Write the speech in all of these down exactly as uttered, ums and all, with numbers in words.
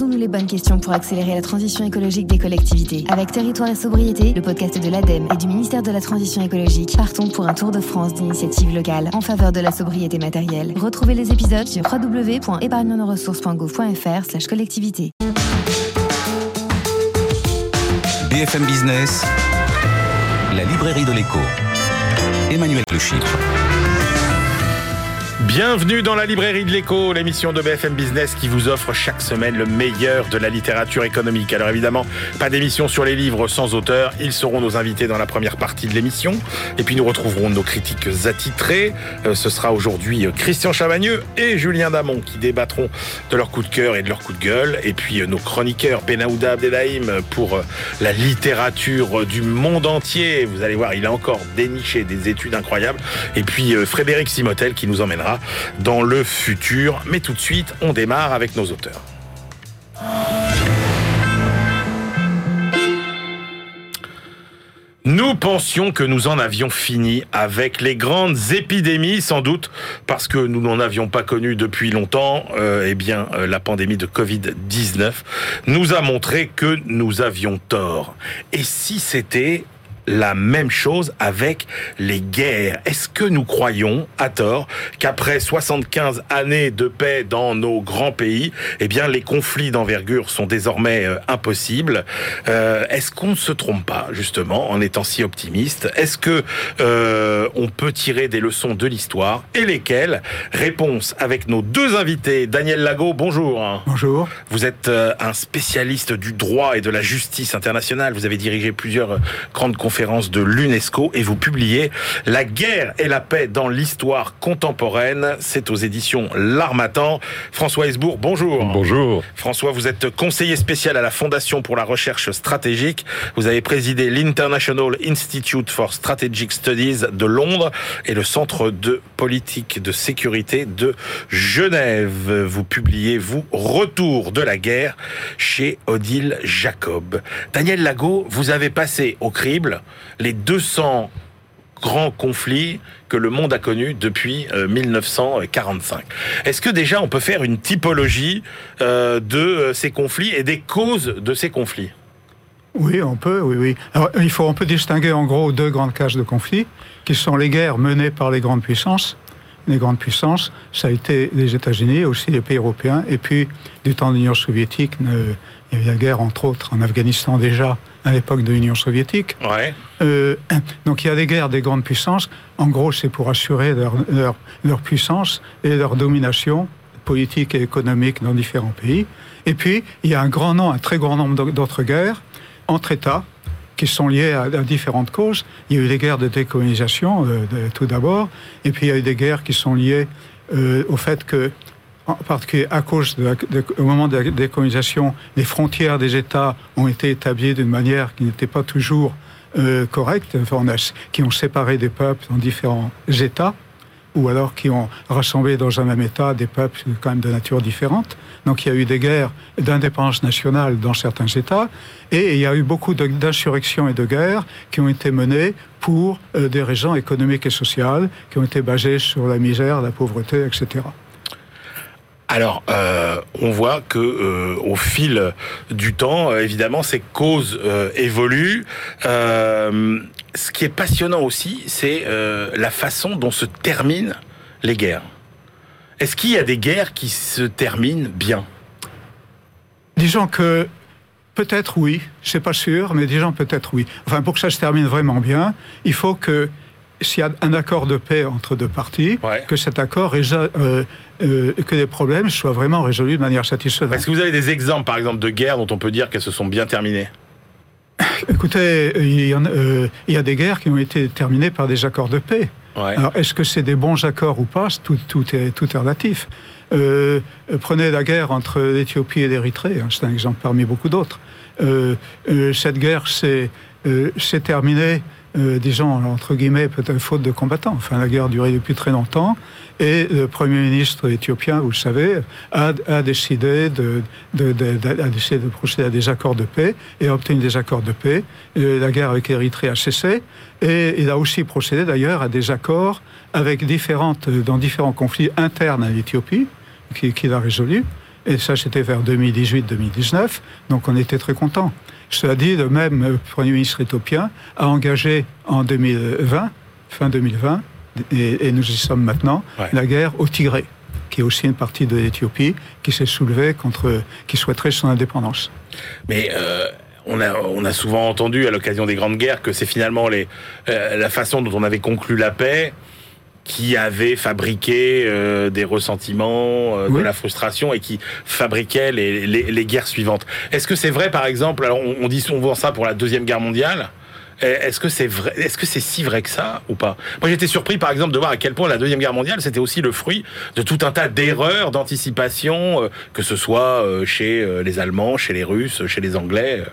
Posons-nous les bonnes questions pour accélérer la transition écologique des collectivités. Avec Territoire et Sobriété, le podcast de l'ADEME et du ministère de la Transition écologique, partons pour un tour de France d'initiatives locales en faveur de la sobriété matérielle. Retrouvez les épisodes sur w w w point épargne nos ressources point gouv point f r slash collectivité. B F M Business, la librairie de l'écho. Emmanuel Le Chypre. Bienvenue dans la librairie de l'écho, l'émission de B F M Business qui vous offre chaque semaine le meilleur de la littérature économique. Alors évidemment, pas d'émission sur les livres sans auteur, ils seront nos invités dans la première partie de l'émission. Et puis nous retrouverons nos critiques attitrés. Euh, ce sera aujourd'hui Christian Chavagneux et Julien Damon qui débattront de leur coup de cœur et de leur coup de gueule. Et puis euh, nos chroniqueurs Benaouda Abdelhaim pour euh, la littérature du monde entier. Vous allez voir, il a encore déniché des études incroyables. Et puis euh, Frédéric Simotel qui nous emmènera dans le futur. Mais tout de suite, on démarre avec nos auteurs. Nous pensions que nous en avions fini avec les grandes épidémies, sans doute parce que nous n'en avions pas connu depuis longtemps. Euh, eh bien, euh, la pandémie de covid dix-neuf nous a montré que nous avions tort. Et si c'était la même chose avec les guerres? Est-ce que nous croyons, à tort, qu'après soixante-quinze années de paix dans nos grands pays, eh bien, les conflits d'envergure sont désormais euh, impossibles? euh, Est-ce qu'on ne se trompe pas, justement, en étant si optimiste? Est-ce que euh, on peut tirer des leçons de l'histoire, et lesquelles? Réponse avec nos deux invités. Daniel Lago, bonjour. Bonjour. Vous êtes euh, un spécialiste du droit et de la justice internationale. Vous avez dirigé plusieurs euh, grandes conférences conférence de l'UNESCO et vous publiez La guerre et la paix dans l'histoire contemporaine. C'est aux éditions L'Harmattan. François Hesbourg, bonjour. Bonjour. François, vous êtes conseiller spécial à la Fondation pour la recherche stratégique. Vous avez présidé l'International Institute for Strategic Studies de Londres et le Centre de politique de sécurité de Genève. Vous publiez, vous, Retour de la guerre chez Odile Jacob. Daniel Lago, vous avez passé au crible les deux cents grands conflits que le monde a connus depuis euh, mille neuf cent quarante-cinq. Est-ce que déjà on peut faire une typologie euh, de euh, ces conflits et des causes de ces conflits? Oui, on peut, oui, oui. Alors, il faut, on peut distinguer en gros deux grandes cases de conflits, qui sont les guerres menées par les grandes puissances. Les grandes puissances, ça a été les États-Unis, aussi les pays européens, et puis du temps de l'Union soviétique, euh, il y avait la guerre entre autres en Afghanistan déjà, à l'époque de l'Union soviétique. Ouais. Euh, donc il y a des guerres des grandes puissances. En gros, c'est pour assurer leur, leur, leur puissance et leur domination politique et économique dans différents pays. Et puis, il y a un grand nombre, un très grand nombre d'autres guerres entre États qui sont liées à, à différentes causes. Il y a eu des guerres de décolonisation, euh, de, tout d'abord, et puis il y a eu des guerres qui sont liées euh, au fait que, en particulier à cause de, la, de au moment de la décolonisation, les frontières des États ont été établies d'une manière qui n'était pas toujours euh, correcte, enfin, on a, qui ont séparé des peuples dans différents États, ou alors qui ont rassemblé dans un même État des peuples quand même de nature différente. Donc il y a eu des guerres d'indépendance nationale dans certains États, et il y a eu beaucoup de, d'insurrections et de guerres qui ont été menées pour euh, des raisons économiques et sociales, qui ont été basées sur la misère, la pauvreté, et cetera. Alors, euh, on voit que euh, au fil du temps, euh, évidemment, ces causes euh, évoluent. Euh, ce qui est passionnant aussi, c'est euh, la façon dont se terminent les guerres. Est-ce qu'il y a des guerres qui se terminent bien? Disons que peut-être oui, c'est pas sûr, mais disons peut-être oui. Enfin, pour que ça se termine vraiment bien, il faut que s'il y a un accord de paix entre deux parties, ouais. que cet accord résol- euh, euh, que les problèmes soient vraiment résolus de manière satisfaisante. Est-ce que vous avez des exemples, par exemple, de guerres dont on peut dire qu'elles se sont bien terminées? Écoutez, il y, en, euh, il y a des guerres qui ont été terminées par des accords de paix. Ouais. Alors, est-ce que c'est des bons accords ou pas? Tout, tout, est, tout est relatif. Euh, prenez la guerre entre l'Éthiopie et l'Érythrée, hein, c'est un exemple parmi beaucoup d'autres. Euh, euh, cette guerre s'est, euh, s'est terminée, euh, disons, entre guillemets, peut-être faute de combattants. Enfin, la guerre a duré depuis très longtemps, et le Premier ministre éthiopien, vous le savez, a, a, décidé, de, de, de, de, a décidé de procéder à des accords de paix, et a obtenu des accords de paix. Et la guerre avec l'Érythrée a cessé, et il a aussi procédé d'ailleurs à des accords avec différentes, dans différents conflits internes à l'Éthiopie, qu'il a résolus. Et ça, c'était vers deux mille dix-huit deux mille dix-neuf. Donc, on était très contents. Cela dit, le même Premier ministre éthiopien a engagé en deux mille vingt, fin deux mille vingt, et, et nous y sommes maintenant, ouais. la guerre au Tigré, qui est aussi une partie de l'Éthiopie, qui s'est soulevée contre, qui souhaiterait son indépendance. Mais euh, on a, on a souvent entendu à l'occasion des grandes guerres que c'est finalement les, euh, la façon dont on avait conclu la paix qui avait fabriqué euh, des ressentiments, euh, oui. de la frustration et qui fabriquait les, les, les guerres suivantes. Est-ce que c'est vrai, par exemple, alors on, on dit souvent ça pour la Deuxième Guerre mondiale, est-ce que c'est vrai, est-ce que c'est si vrai que ça ou pas? Moi, j'étais surpris, par exemple, de voir à quel point la Deuxième Guerre mondiale, c'était aussi le fruit de tout un tas d'erreurs, d'anticipation, euh, que ce soit euh, chez euh, les Allemands, chez les Russes, chez les Anglais.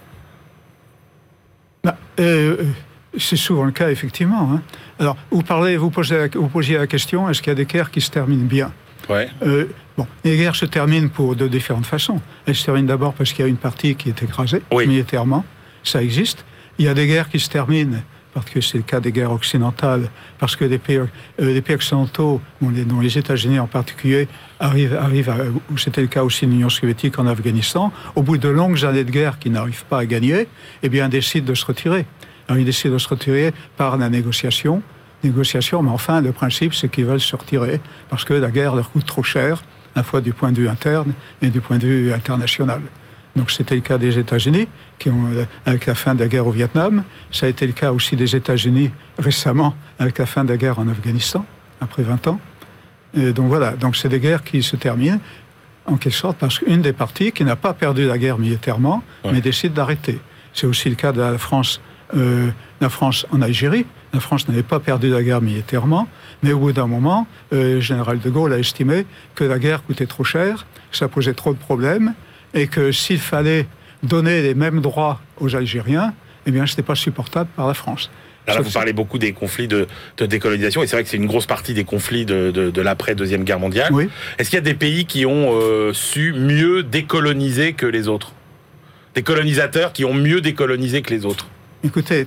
Bah, euh, c'est souvent le cas, effectivement. Hein. Alors, vous parlez, vous posez, la, vous posiez la question, est-ce qu'il y a des guerres qui se terminent bien? Ouais. Euh, bon, les guerres se terminent pour de différentes façons. Elles se terminent d'abord parce qu'il y a une partie qui est écrasée, oui. militairement, ça existe. Il y a des guerres qui se terminent, parce que c'est le cas des guerres occidentales, parce que les pays, euh, les pays occidentaux, dont les, dont les États-Unis en particulier, arrivent, arrivent à, où c'était le cas aussi de l'Union soviétique en Afghanistan, au bout de longues années de guerre qu'ils n'arrivent pas à gagner, eh bien, décident de se retirer. Alors, ils décident de se retirer par la négociation, négociation, mais enfin, le principe, c'est qu'ils veulent se retirer, parce que la guerre leur coûte trop cher, à la fois du point de vue interne et du point de vue international. Donc c'était le cas des États-Unis, qui ont, avec la fin de la guerre au Vietnam. Ça a été le cas aussi des États-Unis récemment, avec la fin de la guerre en Afghanistan, après vingt ans. Et donc voilà, donc c'est des guerres qui se terminent, en quelque sorte, parce qu'une des parties qui n'a pas perdu la guerre militairement, ouais. mais décide d'arrêter. C'est aussi le cas de la France, euh, la France en Algérie. La France n'avait pas perdu la guerre militairement, mais au bout d'un moment, euh, le général de Gaulle a estimé que la guerre coûtait trop cher, que ça posait trop de problèmes, et que s'il fallait donner les mêmes droits aux Algériens, eh bien, ce n'était pas supportable par la France. Alors là, vous parlez beaucoup des conflits de, de décolonisation, et c'est vrai que c'est une grosse partie des conflits de, de, de l'après-Deuxième Guerre mondiale. Oui. Est-ce qu'il y a des pays qui ont euh, su mieux décoloniser que les autres? Des colonisateurs qui ont mieux décolonisé que les autres? Écoutez,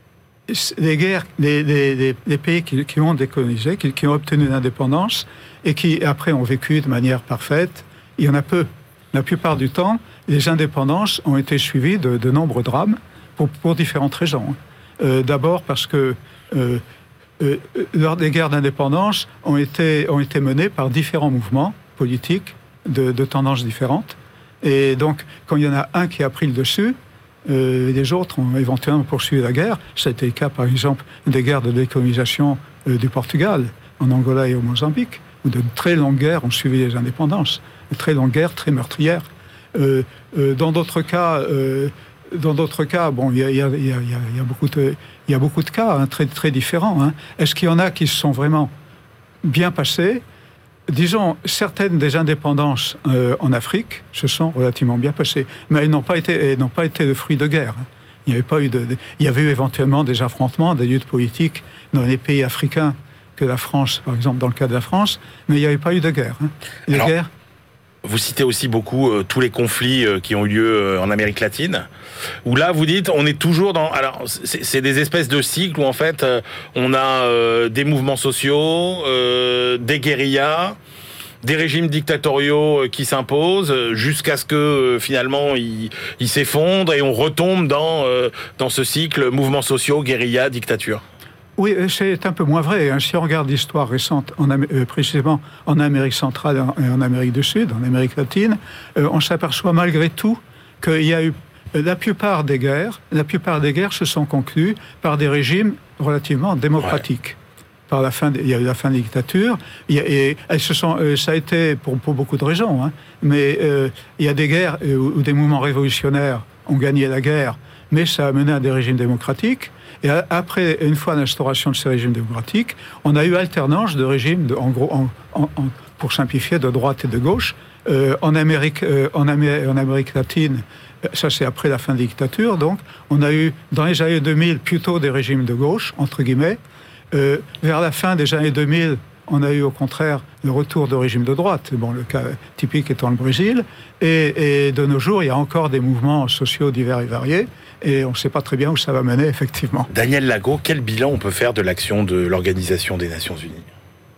les guerres, les, les, les, les pays qui, qui ont décolonisé, qui, qui ont obtenu l'indépendance, et qui, après, ont vécu de manière parfaite, il y en a peu. La plupart du temps, les indépendances ont été suivies de, de nombreux drames pour, pour différentes raisons. Euh, d'abord parce que euh, euh, lors des guerres d'indépendance ont été, ont été menées par différents mouvements politiques de, de tendances différentes. Et donc, quand il y en a un qui a pris le dessus, euh, les autres ont éventuellement poursuivi la guerre. Ça a été le cas, par exemple, des guerres de décolonisation euh, du Portugal, en Angola et au Mozambique, où de très longues guerres ont suivi les indépendances. De très longues guerres, très meurtrières. Euh, euh, dans d'autres cas, euh, dans d'autres cas, bon, il y a, y a, y a, y a beaucoup de, il y a beaucoup de cas hein, très très différents. Hein. Est-ce qu'il y en a qui se sont vraiment bien passés? Disons, certaines des indépendances euh, en Afrique se sont relativement bien passées, mais elles n'ont pas été, elles n'ont pas été le fruit de guerre. Il n'y avait pas eu de, de, il y avait eu éventuellement des affrontements, des luttes politiques dans les pays africains que la France, par exemple, dans le cas de la France, mais il n'y avait pas eu de guerre. Hein. Les Alors... guerres. Vous citez aussi beaucoup euh, tous les conflits euh, qui ont eu lieu euh, en Amérique latine, où là, vous dites, on est toujours dans... Alors, c'est, c'est des espèces de cycles où, en fait, euh, on a euh, des mouvements sociaux, euh, des guérillas, des régimes dictatoriaux euh, qui s'imposent, euh, jusqu'à ce que, euh, finalement, ils, ils s'effondrent et on retombe dans, euh, dans ce cycle mouvements sociaux, guérillas, dictature. Oui, c'est un peu moins vrai. Hein. Si on regarde l'histoire récente, en, euh, précisément en Amérique centrale et en Amérique du Sud, en Amérique latine, euh, on s'aperçoit malgré tout qu'il y a eu euh, la plupart des guerres, la plupart des guerres se sont conclues par des régimes relativement démocratiques. Ouais. Par la fin, de, il y a eu la fin des dictatures, il y a, et elles se sont, euh, ça a été pour, pour beaucoup de raisons, hein, mais euh, il y a des guerres euh, où des mouvements révolutionnaires ont gagné la guerre, mais ça a mené à des régimes démocratiques. Et après, une fois l'instauration de ces régimes démocratiques, on a eu alternance de régimes, de, en gros, en, en, en, pour simplifier, de droite et de gauche. Euh, en, Amérique, euh, en, Amérique, en Amérique latine, ça c'est après la fin des dictatures, donc on a eu dans les années deux mille plutôt des régimes de gauche, entre guillemets. Euh, vers la fin des années deux mille, on a eu au contraire le retour de régimes de droite, bon, le cas typique étant le Brésil. Et, et de nos jours, il y a encore des mouvements sociaux divers et variés. Et on ne sait pas très bien où ça va mener, effectivement. Daniel Lago, quel bilan on peut faire de l'action de l'Organisation des Nations Unies ?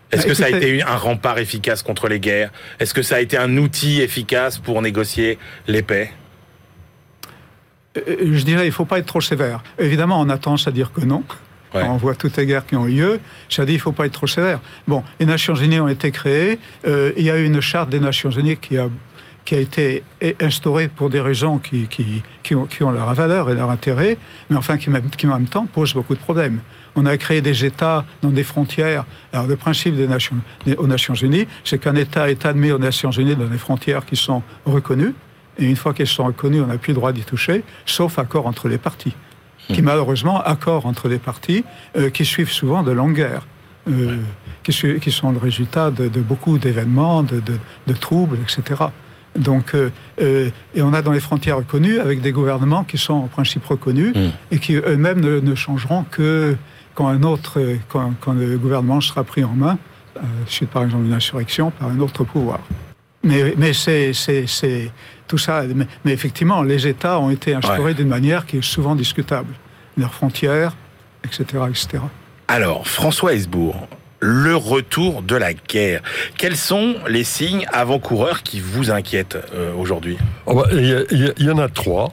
Est-ce que Écoutez, ça a été un rempart efficace contre les guerres ? Est-ce que ça a été un outil efficace pour négocier les paix ? Je dirais, il ne faut pas être trop sévère. Évidemment, on a tendance à dire que non. Ouais. On voit toutes les guerres qui ont eu lieu. Ça dit, il ne faut pas être trop sévère. Bon, les Nations Unies ont été créées. Euh, il y a eu une charte des Nations Unies qui a, qui a été instaurée pour des raisons qui, qui, qui, ont, qui ont leur valeur et leur intérêt, mais enfin qui, qui en même temps posent beaucoup de problèmes. On a créé des États dans des frontières. Alors, le principe des Nations, des, aux Nations Unies, c'est qu'un État est admis aux Nations Unies dans des frontières qui sont reconnues. Et une fois qu'elles sont reconnues, on n'a plus le droit d'y toucher, sauf accord entre les parties. Mmh. Qui, malheureusement, accords entre les parties euh, qui suivent souvent de longues guerres, euh, qui, su- qui sont le résultat de, de beaucoup d'événements, de, de, de troubles, et cetera. Donc, euh, euh, et on a dans les frontières reconnues, avec des gouvernements qui sont en principe reconnus, mmh. et qui eux-mêmes ne, ne changeront que quand, un autre, quand, quand le gouvernement sera pris en main, euh, suite par exemple d'une insurrection, par un autre pouvoir. Mais, mais c'est, c'est, c'est tout ça. Mais, mais effectivement, les États ont été instaurés ouais. d'une manière qui est souvent discutable. Leurs frontières, et cetera, et cetera. Alors, François Hesbourg, le retour de la guerre. Quels sont les signes avant-coureurs qui vous inquiètent euh, aujourd'hui ? Oh bah, y, y, y en a trois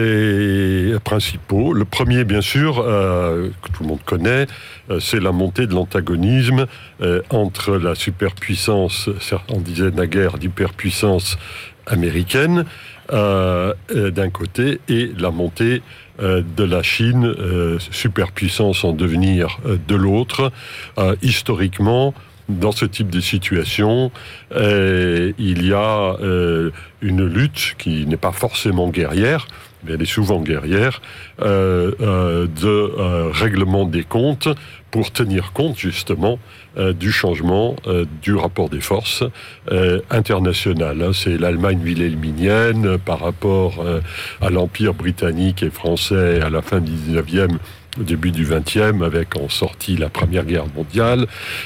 et principaux. Le premier, bien sûr, euh, que tout le monde connaît, euh, c'est la montée de l'antagonisme euh, entre la superpuissance, on disait naguère d'hyperpuissance américaine, euh, d'un côté, et la montée euh, de la Chine, euh, superpuissance en devenir euh, de l'autre. Euh, historiquement, dans ce type de situation, euh, il y a euh, une lutte qui n'est pas forcément guerrière, mais elle est souvent guerrière, euh, euh, de euh, règlement des comptes pour tenir compte justement euh, du changement euh, du rapport des forces euh, international. Hein. C'est l'Allemagne wilhelminienne par rapport euh, à l'Empire britannique et français à la fin du dix-neuvième, au début du vingtième, avec en sortie la Première Guerre mondiale.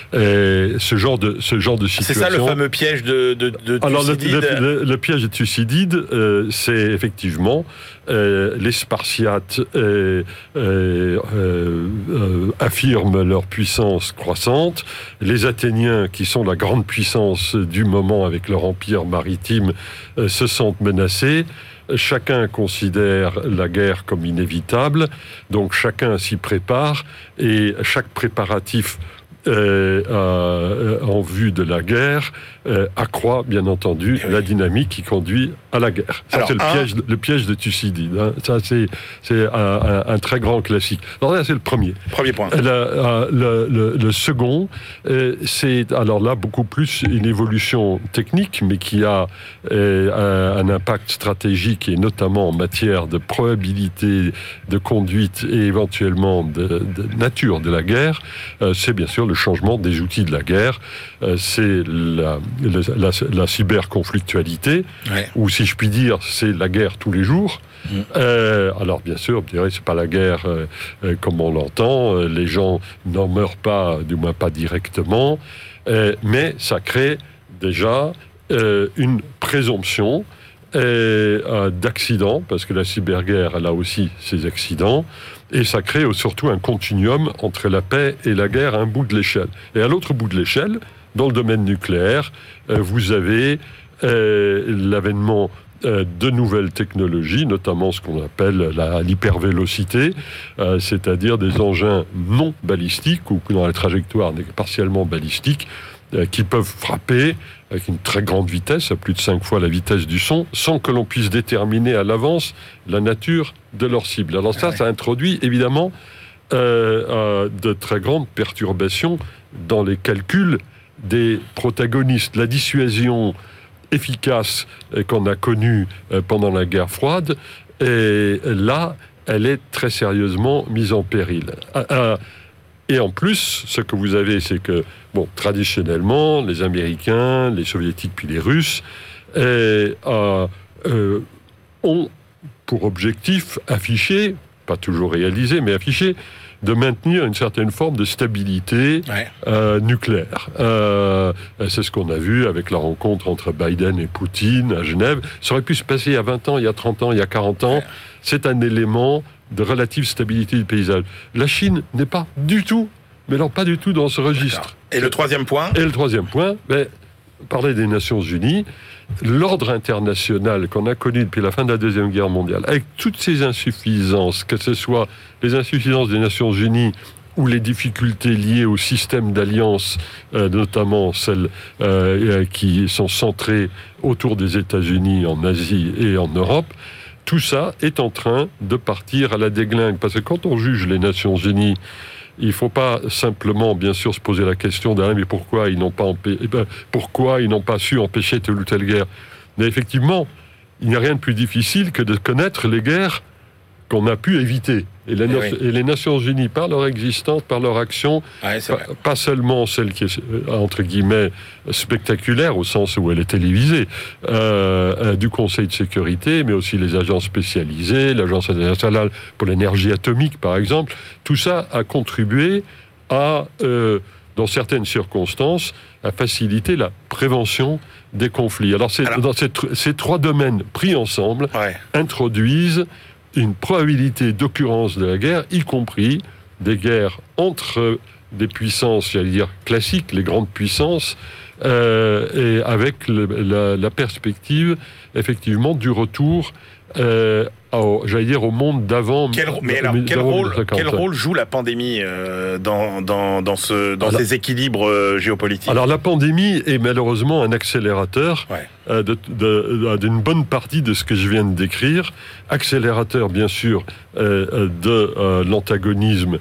Et ce genre de ce genre de situation. C'est ça le fameux piège de, de, de Alors Thucydide. le, le, le, le piège de Thucydide, euh, c'est effectivement euh, les Spartiates euh, euh, euh, affirment leur puissance croissante. Les Athéniens, qui sont la grande puissance du moment avec leur empire maritime, euh, se sentent menacés. Chacun considère la guerre comme inévitable, donc chacun s'y prépare, et chaque préparatif euh, euh, en vue de la guerre euh, accroît, bien entendu, oui. la dynamique qui conduit à la guerre. Ça, Alors, c'est le, un... piège, le piège de Thucydide. Hein. Ça, c'est, c'est un, un, un très grand classique. Alors là, c'est le premier. Premier point. Le, le, le, le second, euh, c'est alors là beaucoup plus une évolution technique, mais qui a euh, un, un impact stratégique, et notamment en matière de probabilité de conduite et éventuellement de, de nature de la guerre. Euh, c'est bien sûr le changement des outils de la guerre. Euh, c'est la, la, la, la cyberconflictualité, ouais. ou si je puis dire, c'est la guerre tous les jours. Mmh. Euh, alors bien sûr, on dirait c'est pas la guerre euh, euh, comme on l'entend. Euh, les gens n'en meurent pas, du moins pas directement, euh, mais ça crée déjà euh, une présomption euh, euh, d'accidents, parce que la cyberguerre, elle a aussi ses accidents. Et ça crée surtout un continuum entre la paix et la guerre à un bout de l'échelle. Et à l'autre bout de l'échelle, dans le domaine nucléaire, euh, vous avez euh, l'avènement euh, de nouvelles technologies, notamment ce qu'on appelle la, l'hypervélocité, euh, c'est-à-dire des engins non balistiques, ou dont la trajectoire n'est partiellement balistique, euh, qui peuvent frapper avec une très grande vitesse, à plus de cinq fois la vitesse du son, sans que l'on puisse déterminer à l'avance la nature de leur cible. Alors ça, ouais. ça introduit évidemment euh, euh, de très grandes perturbations dans les calculs des protagonistes. La dissuasion efficace euh, qu'on a connue euh, pendant la guerre froide, et là, elle est très sérieusement mise en péril. Euh, euh, Et en plus, ce que vous avez, c'est que, bon, traditionnellement, les Américains, les Soviétiques, puis les Russes, euh, euh, ont pour objectif affiché, pas toujours réalisé, mais affiché, de maintenir une certaine forme de stabilité ouais. euh, nucléaire. Euh, c'est ce qu'on a vu avec la rencontre entre Biden et Poutine à Genève. Ça aurait pu se passer il y a vingt ans, il y a trente ans, il y a quarante ans. Ouais. C'est un élément de relative stabilité du paysage. La Chine n'est pas du tout mais alors pas du tout dans ce registre. D'accord. Et le troisième point ? Et le troisième point, ben, parler des Nations Unies, l'ordre international qu'on a connu depuis la fin de la Deuxième Guerre mondiale, avec toutes ces insuffisances, que ce soit les insuffisances des Nations Unies ou les difficultés liées au système d'alliance, euh, notamment celles euh, qui sont centrées autour des États-Unis en Asie et en Europe, tout ça est en train de partir à la déglingue. Parce que quand on juge les Nations Unies, il ne faut pas simplement, bien sûr, se poser la question d'un mais pourquoi ils n'ont pas empê... eh ben, pourquoi ils n'ont pas su empêcher telle ou telle guerre. Mais effectivement, il n'y a rien de plus difficile que de connaître les guerres qu'on a pu éviter. Et les, oui. et les Nations Unies, par leur existence, par leur action, ouais, pas, pas seulement celle qui est, entre guillemets, spectaculaire, au sens où elle est télévisée, euh, euh, du Conseil de sécurité, mais aussi les agences spécialisées, l'Agence internationale pour l'énergie atomique, par exemple, tout ça a contribué à, euh, dans certaines circonstances, à faciliter la prévention des conflits. Alors, c'est, Alors dans ces, ces trois domaines pris ensemble, ouais. introduisent une probabilité d'occurrence de la guerre, y compris des guerres entre des puissances, j'allais dire, classiques, les grandes puissances, euh, et avec le, la, la perspective, effectivement, du retour, euh, au, j'allais dire, au monde d'avant. Quel, mais alors, quel, rôle, quel rôle joue la pandémie euh, dans, dans, dans, ce, dans alors, ces équilibres euh, géopolitiques ? Alors, la pandémie est malheureusement un accélérateur ouais. euh, de, de, d'une bonne partie de ce que je viens de décrire. Accélérateur, bien sûr, euh, de euh, l'antagonisme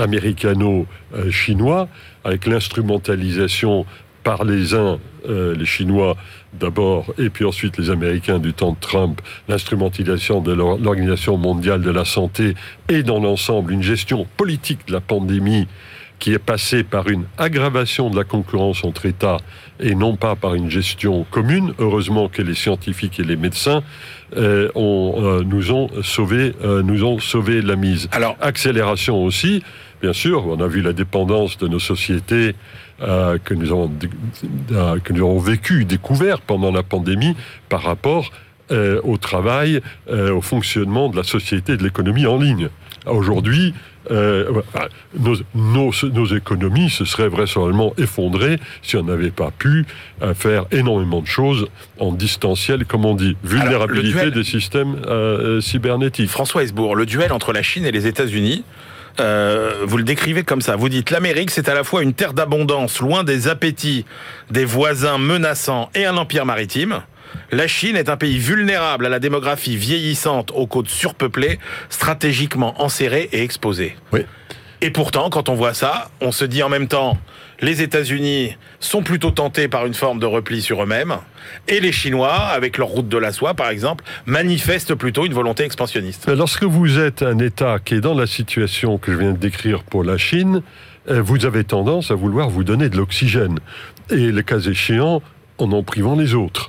américano-chinois, avec l'instrumentalisation par les uns, euh, les Chinois d'abord, et puis ensuite les Américains du temps de Trump, l'instrumentalisation de l'Organisation mondiale de la santé et dans l'ensemble une gestion politique de la pandémie qui est passée par une aggravation de la concurrence entre États et non pas par une gestion commune. Heureusement que les scientifiques et les médecins euh, ont, euh, nous ont sauvé, euh, nous ont sauvé la mise. Alors, accélération aussi, bien sûr, on a vu la dépendance de nos sociétés euh, que nous avons, euh, que nous avons vécu, découvert pendant la pandémie par rapport euh, au travail, euh, au fonctionnement de la société et de l'économie en ligne. Aujourd'hui, euh, nos, nos, nos économies se seraient vraisemblablement effondrées si on n'avait pas pu euh, faire énormément de choses en distanciel, comme on dit. Vulnérabilité Alors, duel... des systèmes euh, cybernétiques. François Hesbourg, le duel entre la Chine et les États-Unis, Euh, vous le décrivez comme ça. Vous dites l'Amérique, c'est à la fois une terre d'abondance, loin des appétits des voisins menaçants et un empire maritime. La Chine est un pays vulnérable à la démographie vieillissante, aux côtes surpeuplées, stratégiquement enserrées et exposées. Oui. Et pourtant, quand on voit ça, on se dit en même temps, les États-Unis sont plutôt tentés par une forme de repli sur eux-mêmes, et les Chinois, avec leur route de la soie par exemple, manifestent plutôt une volonté expansionniste. Lorsque vous êtes un État qui est dans la situation que je viens de décrire pour la Chine, vous avez tendance à vouloir vous donner de l'oxygène, et le cas échéant, en en privant les autres.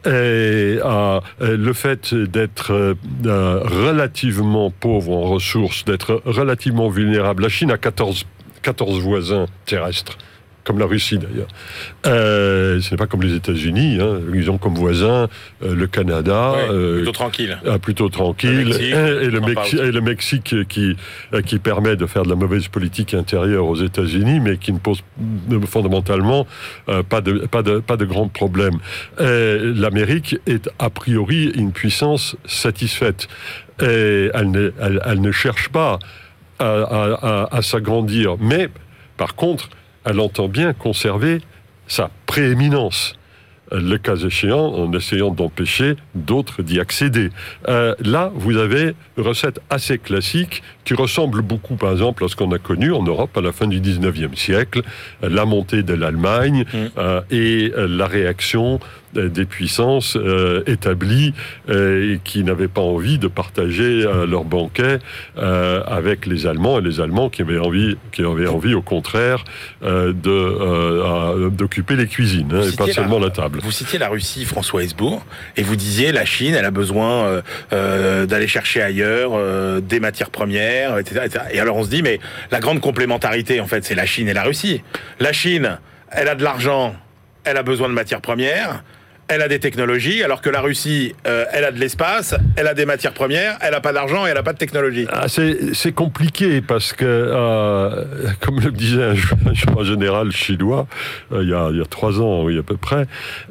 Et euh, le fait d'être euh, relativement pauvre en ressources, d'être relativement vulnérable, la Chine a quatorze, quatorze voisins terrestres, comme la Russie d'ailleurs. Euh, ce n'est pas comme les États-Unis, hein. Ils ont comme voisins euh, le Canada, ouais, euh, plutôt tranquille, euh, plutôt tranquille, le Mexique, et, et, le Mexi- et le Mexique qui euh, qui permet de faire de la mauvaise politique intérieure aux États-Unis, mais qui ne pose fondamentalement euh, pas de pas de pas de grands problèmes. Euh, L'Amérique est a priori une puissance satisfaite, et elle ne elle, elle ne cherche pas à, à, à, à s'agrandir, mais par contre elle entend bien conserver sa prééminence, le cas échéant, en essayant d'empêcher d'autres d'y accéder. Euh, là, vous avez une recette assez classique qui ressemble beaucoup, par exemple, à ce qu'on a connu en Europe à la fin du dix-neuvième siècle, la montée de l'Allemagne mmh. euh, et la réaction des puissances euh, établies euh, et qui n'avaient pas envie de partager euh, leur banquet euh, avec les Allemands, et les Allemands qui avaient envie, qui avaient envie au contraire euh, de, euh, d'occuper les cuisines hein, et pas seulement la, la table. Vous citiez la Russie, François Hesbourg, et vous disiez la Chine, elle a besoin euh, euh, d'aller chercher ailleurs euh, des matières premières, et cetera, et cetera. Et alors on se dit, mais la grande complémentarité, en fait, c'est la Chine et la Russie. La Chine, elle a de l'argent, elle a besoin de matières premières. elle a des technologies, alors que la Russie, euh, elle a de l'espace, elle a des matières premières, elle n'a pas d'argent et elle n'a pas de technologie. Ah, c'est, c'est compliqué parce que, euh, comme le disait un, un général chinois, euh, il, y a, il y a trois ans, oui, à peu près,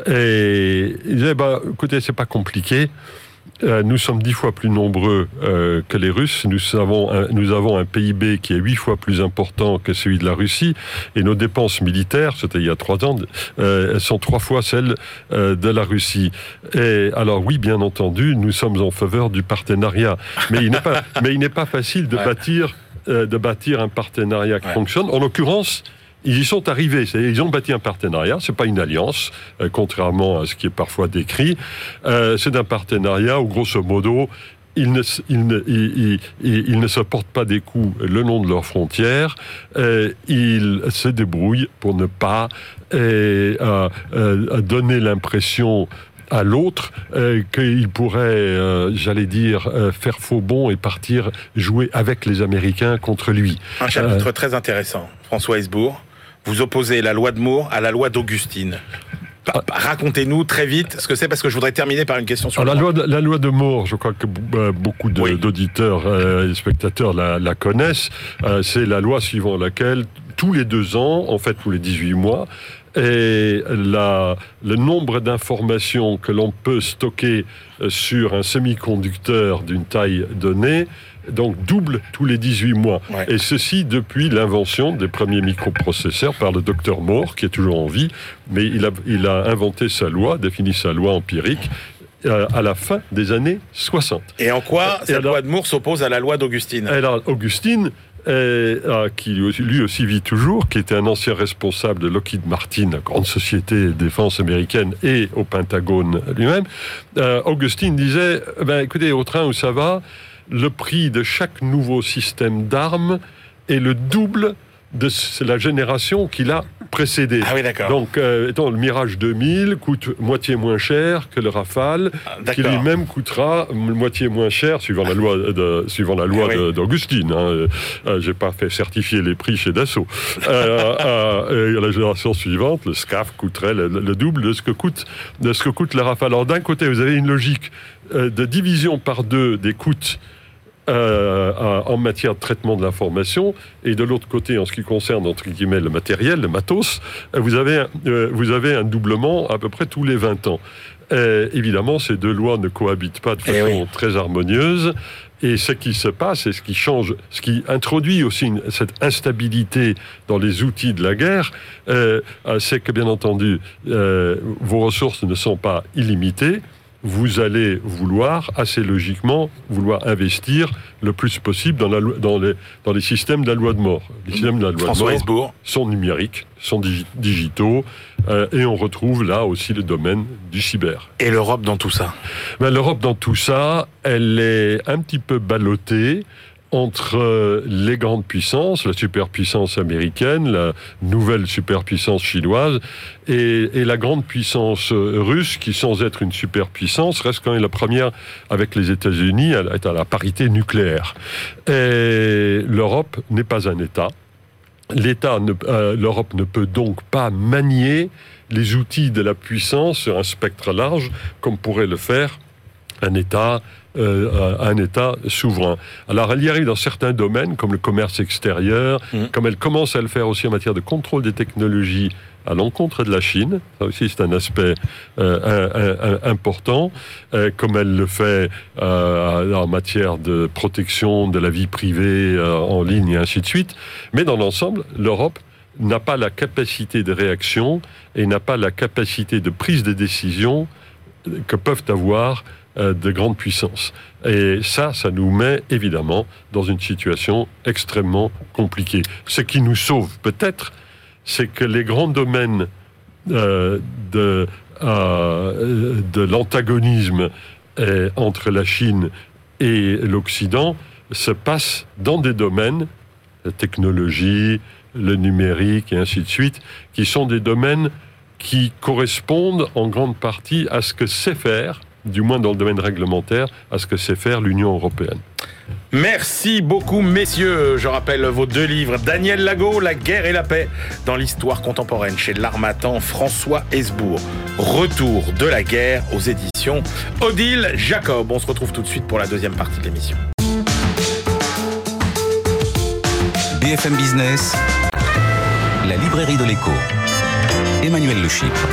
et il disait, bah, écoutez, c'est pas compliqué. Euh, nous sommes dix fois plus nombreux euh, que les Russes. Nous avons, un, nous avons un P I B qui est huit fois plus important que celui de la Russie. Et nos dépenses militaires, c'était il y a trois ans, euh, elles sont trois fois celles euh, de la Russie. Et alors oui, bien entendu, nous sommes en faveur du partenariat. Mais il n'est pas, mais il n'est pas facile de, ouais. bâtir, euh, de bâtir un partenariat qui ouais. fonctionne. En l'occurrence, ils y sont arrivés, ils ont bâti un partenariat, c'est pas une alliance, euh, contrairement à ce qui est parfois décrit. Euh, c'est un partenariat où, grosso modo, ils ne, ils, ne, ils, ils, ils ne se portent pas des coups le long de leurs frontières, euh, ils se débrouillent pour ne pas euh, euh, donner l'impression à l'autre euh, qu'il pourrait, euh, j'allais dire, euh, faire faux bond et partir jouer avec les Américains contre lui. Un chapitre euh, très intéressant, François Hesbourg. Vous opposez la loi de Moore à la loi d'Augustine. Pa- pa- racontez-nous très vite ce que c'est, parce que je voudrais terminer par une question sur la loi. De, la loi de Moore, je crois que euh, beaucoup de, oui. d'auditeurs euh, et spectateurs la, la connaissent. Euh, c'est la loi suivant laquelle, tous les deux ans, en fait tous les dix-huit mois, et la, le nombre d'informations que l'on peut stocker sur un semi-conducteur d'une taille donnée, donc double tous les dix-huit mois. Ouais. Et ceci depuis l'invention des premiers microprocesseurs par le docteur Moore, qui est toujours en vie, mais il a, il a inventé sa loi, défini sa loi empirique, euh, à la fin des années soixante. Et en quoi et cette alors, loi de Moore s'oppose à la loi d'Augustine ? Alors, Augustine, Et, ah, qui lui aussi vit toujours, qui était un ancien responsable de Lockheed Martin, la grande société de défense américaine, et au Pentagone lui-même, euh, Augustine disait, ben, écoutez, au train où ça va, le prix de chaque nouveau système d'armes est le double de la génération qui l'a précédé. Ah oui, d'accord. Donc, euh, étant, le Mirage deux mille coûte moitié moins cher que le Rafale, ah, qui lui-même coûtera moitié moins cher, suivant la loi, de, suivant la loi ah, oui. d'Augustine. Hein. Euh, j'ai pas fait certifier les prix chez Dassault. euh, euh, et la génération suivante, le S C A F coûterait le, le double de ce que coûte, de ce que coûte le Rafale. Alors, d'un côté, vous avez une logique euh, de division par deux des coûts Euh, en matière de traitement de l'information, et de l'autre côté, en ce qui concerne, entre guillemets, le matériel, le matos, vous avez, euh, vous avez un doublement à peu près tous les vingt ans. Euh, évidemment, ces deux lois ne cohabitent pas de façon oui. très harmonieuse, et ce qui se passe, et ce qui change, ce qui introduit aussi une, cette instabilité dans les outils de la guerre, euh, c'est que, bien entendu, euh, vos ressources ne sont pas illimitées. Vous allez vouloir, assez logiquement, vouloir investir le plus possible dans, la, dans, les, dans les systèmes de la loi de Moore. Les systèmes de la loi François de Hesbourg. Moore sont numériques, sont digi- digitaux, euh, et on retrouve là aussi le domaine du cyber. Et l'Europe dans tout ça ? Ben, l'Europe dans tout ça, elle est un petit peu ballottée entre les grandes puissances, la superpuissance américaine, la nouvelle superpuissance chinoise, et, et la grande puissance russe, qui, sans être une superpuissance, reste quand même la première, avec les États-Unis, est à la parité nucléaire. Et l'Europe n'est pas un État. L'État ne, euh, L'Europe ne peut donc pas manier les outils de la puissance sur un spectre large, comme pourrait le faire un État Euh, un État souverain. Alors, elle y arrive dans certains domaines, comme le commerce extérieur, mmh. comme elle commence à le faire aussi en matière de contrôle des technologies à l'encontre de la Chine. Ça aussi, c'est un aspect euh, un, un, un, important, euh, comme elle le fait euh, en matière de protection de la vie privée euh, en ligne et ainsi de suite. Mais dans l'ensemble, l'Europe n'a pas la capacité de réaction et n'a pas la capacité de prise de décision que peuvent avoir de grandes puissances. Et ça, ça nous met évidemment dans une situation extrêmement compliquée. Ce qui nous sauve peut-être, c'est que les grands domaines euh, de, euh, de l'antagonisme euh, entre la Chine et l'Occident se passent dans des domaines, la technologie, le numérique et ainsi de suite, qui sont des domaines qui correspondent en grande partie à ce que sait faire, du moins dans le domaine réglementaire, à ce que sait faire l'Union européenne. Merci beaucoup, messieurs. Je rappelle vos deux livres. Daniel Lago, La guerre et la paix dans l'histoire contemporaine chez l'Harmattan, François Hesbourg. Retour de la guerre aux éditions Odile Jacob. On se retrouve tout de suite pour la deuxième partie de l'émission. B F M Business, la librairie de l'écho. Emmanuel Le Chypre.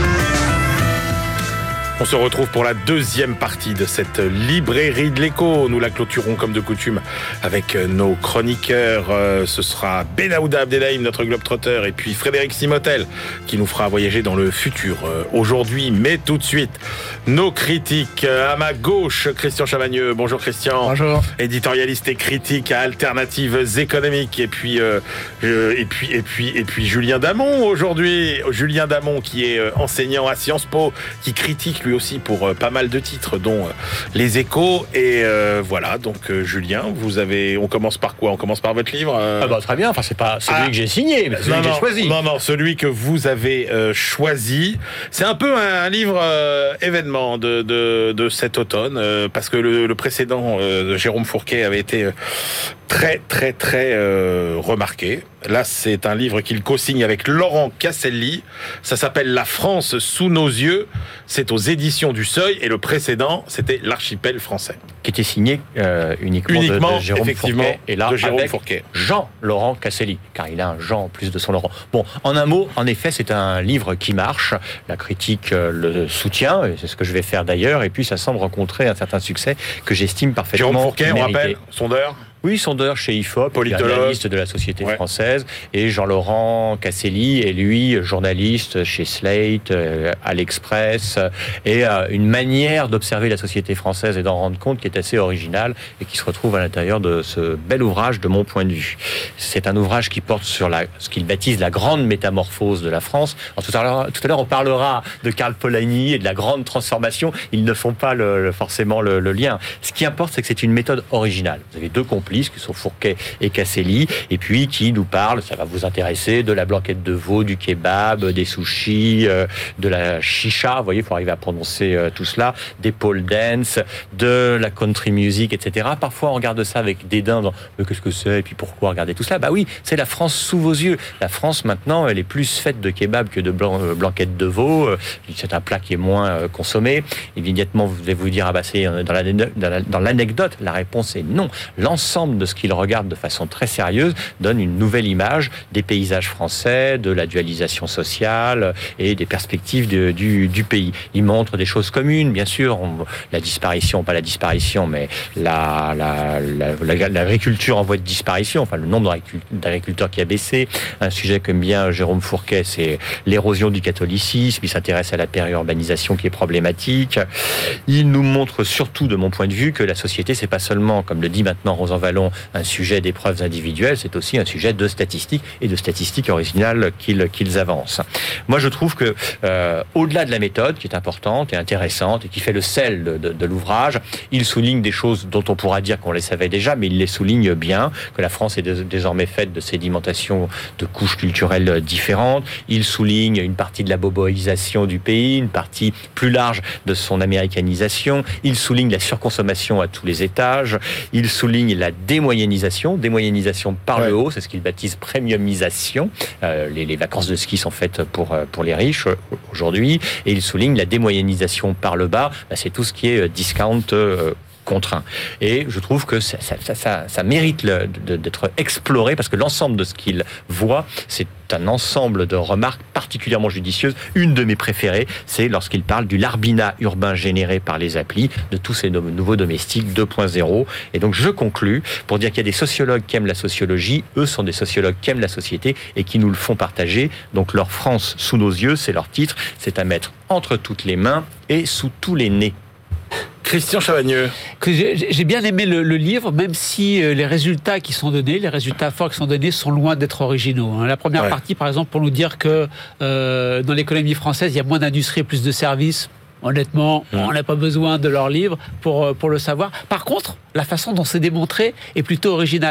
On se retrouve pour la deuxième partie de cette librairie de l'écho. Nous la clôturons comme de coutume avec nos chroniqueurs. Ce sera Benaouda Abdelhaim, notre globe-trotteur, et puis Frédéric Simotel, qui nous fera voyager dans le futur aujourd'hui. Mais tout de suite, nos critiques. À ma gauche, Christian Chavagneux. Bonjour Christian. Bonjour. Éditorialiste et critique à Alternatives économiques. Et puis, euh, et puis, et puis, et puis Julien Damon aujourd'hui. Julien Damon qui est enseignant à Sciences Po, qui critique lui aussi pour euh, pas mal de titres, dont euh, Les Échos. Et euh, voilà, donc euh, Julien, vous avez. On commence par quoi ? On commence par votre livre euh... ah bah, Très bien, enfin, c'est pas celui ah, que j'ai signé, mais celui non, que non, j'ai choisi. Non, non, celui que vous avez euh, choisi. C'est un peu un, un livre euh, événement de, de, de cet automne, euh, parce que le, le précédent euh, de Jérôme Fourquet avait été euh, très, très, très euh, remarqué. Là, c'est un livre qu'il co-signe avec Laurent Casselli. Ça s'appelle La France sous nos yeux. C'est aux éditions du Seuil. Et le précédent, c'était L'archipel français. Qui était signé euh, uniquement, uniquement de, de Jérôme effectivement, Fourquet. Et là, de Jérôme avec Fourquet. Jean-Laurent Casselli, car il a un Jean en plus de son Laurent. Bon, en un mot, en effet, c'est un livre qui marche. La critique euh, le soutient, et c'est ce que je vais faire d'ailleurs. Et puis, ça semble rencontrer un certain succès que j'estime parfaitement Jérôme Fourquet, mérité. on rappelle, sondeur. Oui, sondeur chez I F O P, analyste de la Société ouais. française, et Jean-Laurent Casselli est lui journaliste chez Slate, euh, à l'Express, et euh, une manière d'observer la société française et d'en rendre compte qui est assez originale et qui se retrouve à l'intérieur de ce bel ouvrage de mon point de vue. C'est un ouvrage qui porte sur la, ce qu'il baptise la grande métamorphose de la France. Alors, tout à l'heure, tout à l'heure, on parlera de Karl Polanyi et de la grande transformation. Ils ne font pas le, le, forcément le, le lien. Ce qui importe, c'est que c'est une méthode originale. Vous avez deux complices qui sont Fourquet et Casselli, et puis qui nous parlent, ça va vous intéresser, de la blanquette de veau, du kebab, des sushis, euh, de la chicha, vous voyez, il faut arriver à prononcer euh, tout cela, des pole dance, de la country music, et cetera. Parfois, on regarde ça avec dédain, dans, mais qu'est-ce que c'est, et puis pourquoi regarder tout cela ? Bah oui, c'est la France sous vos yeux. La France, maintenant, elle est plus faite de kebab que de blan- euh, blanquette de veau. Euh, c'est un plat qui est moins euh, consommé. Immédiatement, vous allez vous dire, ah bah c'est euh, dans, la, dans, la, dans l'anecdote. La réponse est non. L'ensemble de ce qu'il regarde de façon très sérieuse donne une nouvelle image des paysages français, de la dualisation sociale et des perspectives de, du, du pays. Il montre des choses communes, bien sûr, on, la disparition, pas la disparition, mais la, la, la, la, l'agriculture en voie de disparition, enfin le nombre d'agriculteurs qui a baissé. Un sujet comme bien Jérôme Fourquet, c'est l'érosion du catholicisme, il s'intéresse à la périurbanisation qui est problématique. Il nous montre surtout, de mon point de vue, que la société, c'est pas seulement, comme le dit maintenant Rosan Vallon, un sujet d'épreuves individuelles, c'est aussi un sujet de statistiques et de statistiques originales qu'ils, qu'ils avancent. Moi, je trouve que, euh, au-delà de la méthode, qui est importante et intéressante et qui fait le sel de, de, de l'ouvrage, il souligne des choses dont on pourra dire qu'on les savait déjà, mais il les souligne bien, que la France est désormais faite de sédimentation de couches culturelles différentes. Il souligne une partie de la boboisation du pays, une partie plus large de son américanisation. Il souligne la surconsommation à tous les étages. Il souligne la démoyennisation, démoyennisation par ouais. le haut, c'est ce qu'il baptise premiumisation. Euh, les, les vacances de ski sont faites pour, pour les riches aujourd'hui, et il souligne la démoyennisation par le bas, bah, c'est tout ce qui est discount euh, contraint. Et je trouve que ça, ça, ça, ça, ça mérite le, de, d'être exploré, parce que l'ensemble de ce qu'il voit, c'est un ensemble de remarques particulièrement judicieuses. Une de mes préférées, c'est lorsqu'il parle du larbinat urbain généré par les applis, de tous ces nouveaux domestiques deux point zéro. Et donc je conclus pour dire qu'il y a des sociologues qui aiment la sociologie, eux sont des sociologues qui aiment la société et qui nous le font partager. Donc leur France sous nos yeux, c'est leur titre, c'est à mettre entre toutes les mains et sous tous les nez. Christian Chavagneux. J'ai bien aimé le, le livre, même si les résultats qui sont donnés, les résultats forts qui sont donnés, sont loin d'être originaux. La première ouais. partie, par exemple, pour nous dire que euh, dans l'économie française, il y a moins d'industrie et plus de services. Honnêtement, mmh. on n'a pas besoin de leur livre pour, pour le savoir. Par contre, la façon dont c'est démontré est plutôt originale.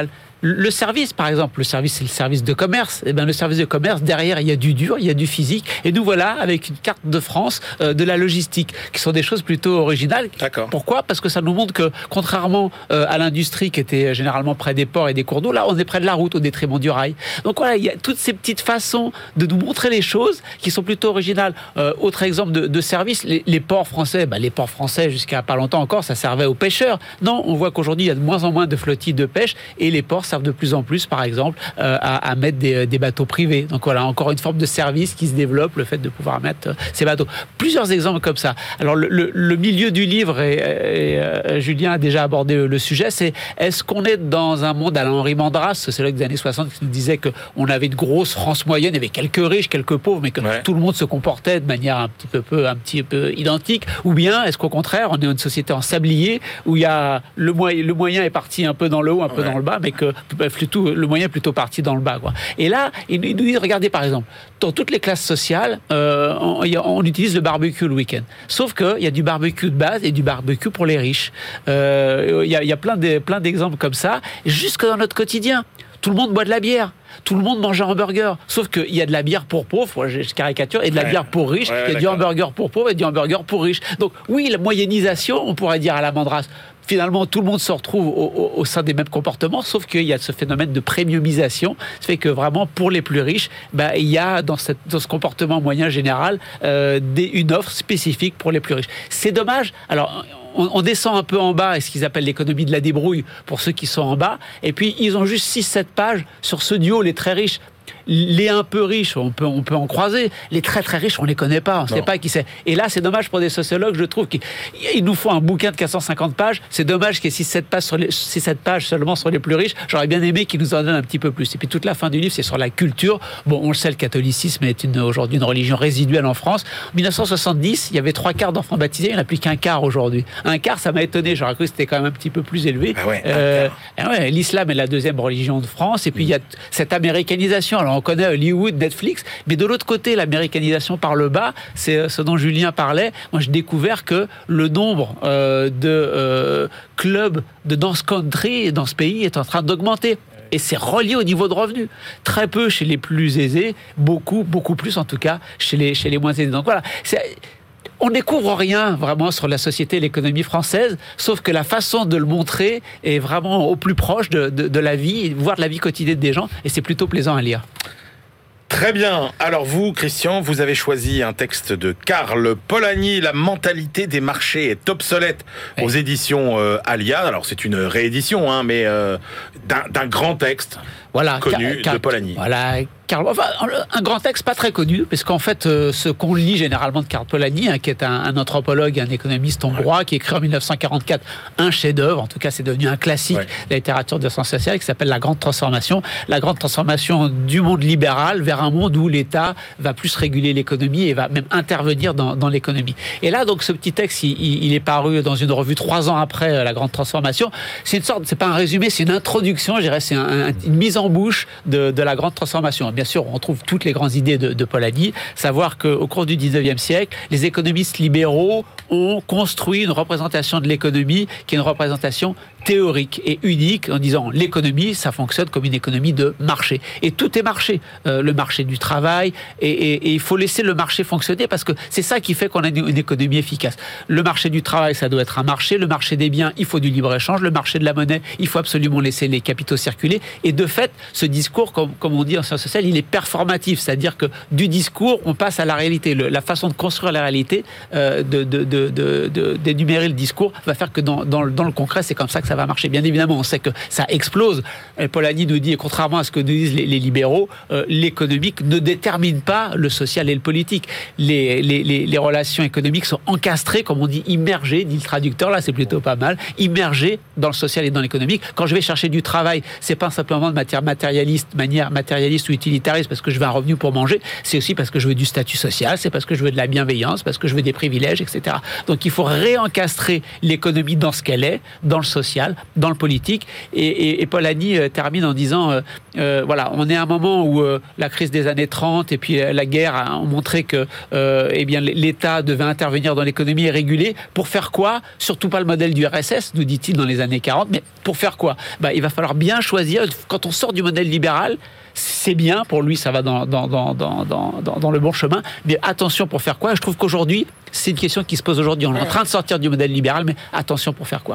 Le service, par exemple, le service, c'est le service de commerce. Eh bien, le service de commerce, derrière, il y a du dur, il y a du physique. Et nous voilà avec une carte de France euh, de la logistique, qui sont des choses plutôt originales. D'accord. Pourquoi ? Parce que ça nous montre que, contrairement euh, à l'industrie qui était généralement près des ports et des cours d'eau, là, on est près de la route, au détriment du rail. Donc voilà, il y a toutes ces petites façons de nous montrer les choses qui sont plutôt originales. Euh, autre exemple de, de service, les, les ports français, bah, les ports français, jusqu'à pas longtemps encore, ça servait aux pêcheurs. Non, on voit qu'aujourd'hui, il y a de moins en moins de flottilles de pêche et les ports servent de plus en plus, par exemple, euh, à, à mettre des, des bateaux privés. Donc voilà, encore une forme de service qui se développe, le fait de pouvoir mettre euh, ces bateaux. Plusieurs exemples comme ça. Alors le, le, le milieu du livre, et, et euh, Julien a déjà abordé le, le sujet, c'est est-ce qu'on est dans un monde, Alain Henri Mandras, sociologue des années soixante, qui nous disait qu'on avait une grosse France moyenne, il y avait quelques riches, quelques pauvres, mais que ouais. tout le monde se comportait de manière un petit peu, un petit peu identique, ou bien est-ce qu'au contraire, on est une société en sablier, où il y a le, moyen, le moyen est parti un peu dans le haut, un peu ouais. dans le bas, mais que plutôt, le moyen est plutôt parti dans le bas, quoi. Et là, il nous dit, regardez par exemple, dans toutes les classes sociales, euh, on, on utilise le barbecue le week-end. Sauf qu'il y a du barbecue de base et du barbecue pour les riches. Euh, il y a, il y a plein, de, plein d'exemples comme ça, jusque dans notre quotidien. Tout le monde boit de la bière. Tout le monde mange un hamburger. Sauf qu'il y a de la bière pour pauvres, je caricature, et de la ouais. bière pour riches. Ouais, il y a d'accord. du hamburger pour pauvres et du hamburger pour riches. Donc oui, la moyennisation, on pourrait dire à la Mandras, finalement, tout le monde se retrouve au, au, au sein des mêmes comportements, sauf qu'il y a ce phénomène de premiumisation. Ça fait que vraiment, pour les plus riches, bah, il y a dans, cette, dans ce comportement moyen général euh, des, une offre spécifique pour les plus riches. C'est dommage. Alors, on, on descend un peu en bas, et ce qu'ils appellent l'économie de la débrouille pour ceux qui sont en bas. Et puis, ils ont juste six sept pages sur ce duo, les très riches. Les un peu riches, on peut, on peut en croiser. Les très très riches, on ne les connaît pas. On ne sait pas qui c'est. Et là, c'est dommage pour des sociologues, je trouve, qu'il nous faut un bouquin de quatre cent cinquante pages. C'est dommage qu'il y ait six sept pages, sur les, six sept pages seulement sur les plus riches. J'aurais bien aimé qu'ils nous en donnent un petit peu plus. Et puis toute la fin du livre, c'est sur la culture. Bon, on le sait, le catholicisme est une, aujourd'hui une religion résiduelle en France. En dix-neuf cent soixante-dix, il y avait trois quarts d'enfants baptisés. Il n'y en a plus qu'un quart aujourd'hui. Un quart, ça m'a étonné. J'aurais cru que c'était quand même un petit peu plus élevé. Ah ouais, euh, ouais, l'islam est la deuxième religion de France. Et puis, mmh. il y a cette américanisation. Alors, on connaît Hollywood, Netflix, mais de l'autre côté, l'américanisation par le bas, c'est ce dont Julien parlait. Moi, j'ai découvert que le nombre euh, de euh, clubs de danse country dans ce pays est en train d'augmenter. Et c'est relié au niveau de revenus. Très peu chez les plus aisés, beaucoup, beaucoup plus en tout cas chez les, chez les moins aisés. Donc voilà, c'est... On ne découvre rien vraiment sur la société et l'économie française, sauf que la façon de le montrer est vraiment au plus proche de, de, de la vie, voire de la vie quotidienne des gens, et c'est plutôt plaisant à lire. Très bien. Alors vous, Christian, vous avez choisi un texte de Karl Polanyi, La mentalité des marchés est obsolète, aux oui. éditions euh, Alia. Alors c'est une réédition, hein, mais euh, d'un, d'un grand texte voilà, connu Car- de Polanyi. Voilà. Karl, enfin, un grand texte pas très connu, parce qu'en fait, euh, ce qu'on lit généralement de Karl Polanyi, hein, qui est un, un anthropologue, un économiste hongrois, ouais. qui écrit en dix-neuf cent quarante-quatre un chef-d'œuvre, en tout cas c'est devenu un classique ouais. de la littérature de sciences sociales, qui s'appelle La Grande Transformation. La Grande Transformation du monde libéral vers un monde où l'État va plus réguler l'économie et va même intervenir dans, dans l'économie. Et là, donc, ce petit texte, il, il est paru dans une revue trois ans après La Grande Transformation. C'est une sorte, c'est pas un résumé, c'est une introduction, je dirais, c'est un, un, une mise en bouche de, de La Grande Transformation. Bien sûr, on trouve toutes les grandes idées de, de Polanyi, savoir qu'au cours du dix-neuvième siècle, les économistes libéraux ont construit une représentation de l'économie qui est une représentation théorique et unique, en disant l'économie, ça fonctionne comme une économie de marché. Et tout est marché. Euh, le marché du travail, et, et, et il faut laisser le marché fonctionner, parce que c'est ça qui fait qu'on a une, une économie efficace. Le marché du travail, ça doit être un marché. Le marché des biens, il faut du libre-échange. Le marché de la monnaie, il faut absolument laisser les capitaux circuler. Et de fait, ce discours, comme, comme on dit en sciences sociales, il est performatif, c'est-à-dire que du discours, on passe à la réalité. Le, la façon de construire la réalité, euh, de, de, de, de, de, d'énumérer le discours, va faire que dans, dans, dans le concret, c'est comme ça que ça va marcher. Bien évidemment, on sait que ça explose. Polanyi nous dit, et contrairement à ce que nous disent les, les libéraux, euh, l'économique ne détermine pas le social et le politique. Les, les, les, les relations économiques sont encastrées, comme on dit, immergées, dit le traducteur, là c'est plutôt pas mal, immergées dans le social et dans l'économique. Quand je vais chercher du travail, c'est pas simplement de matière matérialiste, manière matérialiste ou utilitariste utilitarisme parce que je veux un revenu pour manger, c'est aussi parce que je veux du statut social, c'est parce que je veux de la bienveillance, parce que je veux des privilèges, et cetera. Donc il faut réencastrer l'économie dans ce qu'elle est, dans le social, dans le politique. Et, et, et Polanyi euh, termine en disant, euh, euh, voilà, on est à un moment où euh, la crise des années trente et puis euh, la guerre a montré que euh, eh bien, l'État devait intervenir dans l'économie et réguler. Pour faire quoi ? Surtout pas le modèle du R S S, nous dit-il dans les années quarante, mais pour faire quoi ? Bah, il va falloir bien choisir. Quand on sort du modèle libéral, c'est bien, pour lui ça va dans, dans, dans, dans, dans, dans le bon chemin, mais attention pour faire quoi ? Je trouve qu'aujourd'hui, c'est une question qui se pose aujourd'hui. On est en train de sortir du modèle libéral, mais attention pour faire quoi ?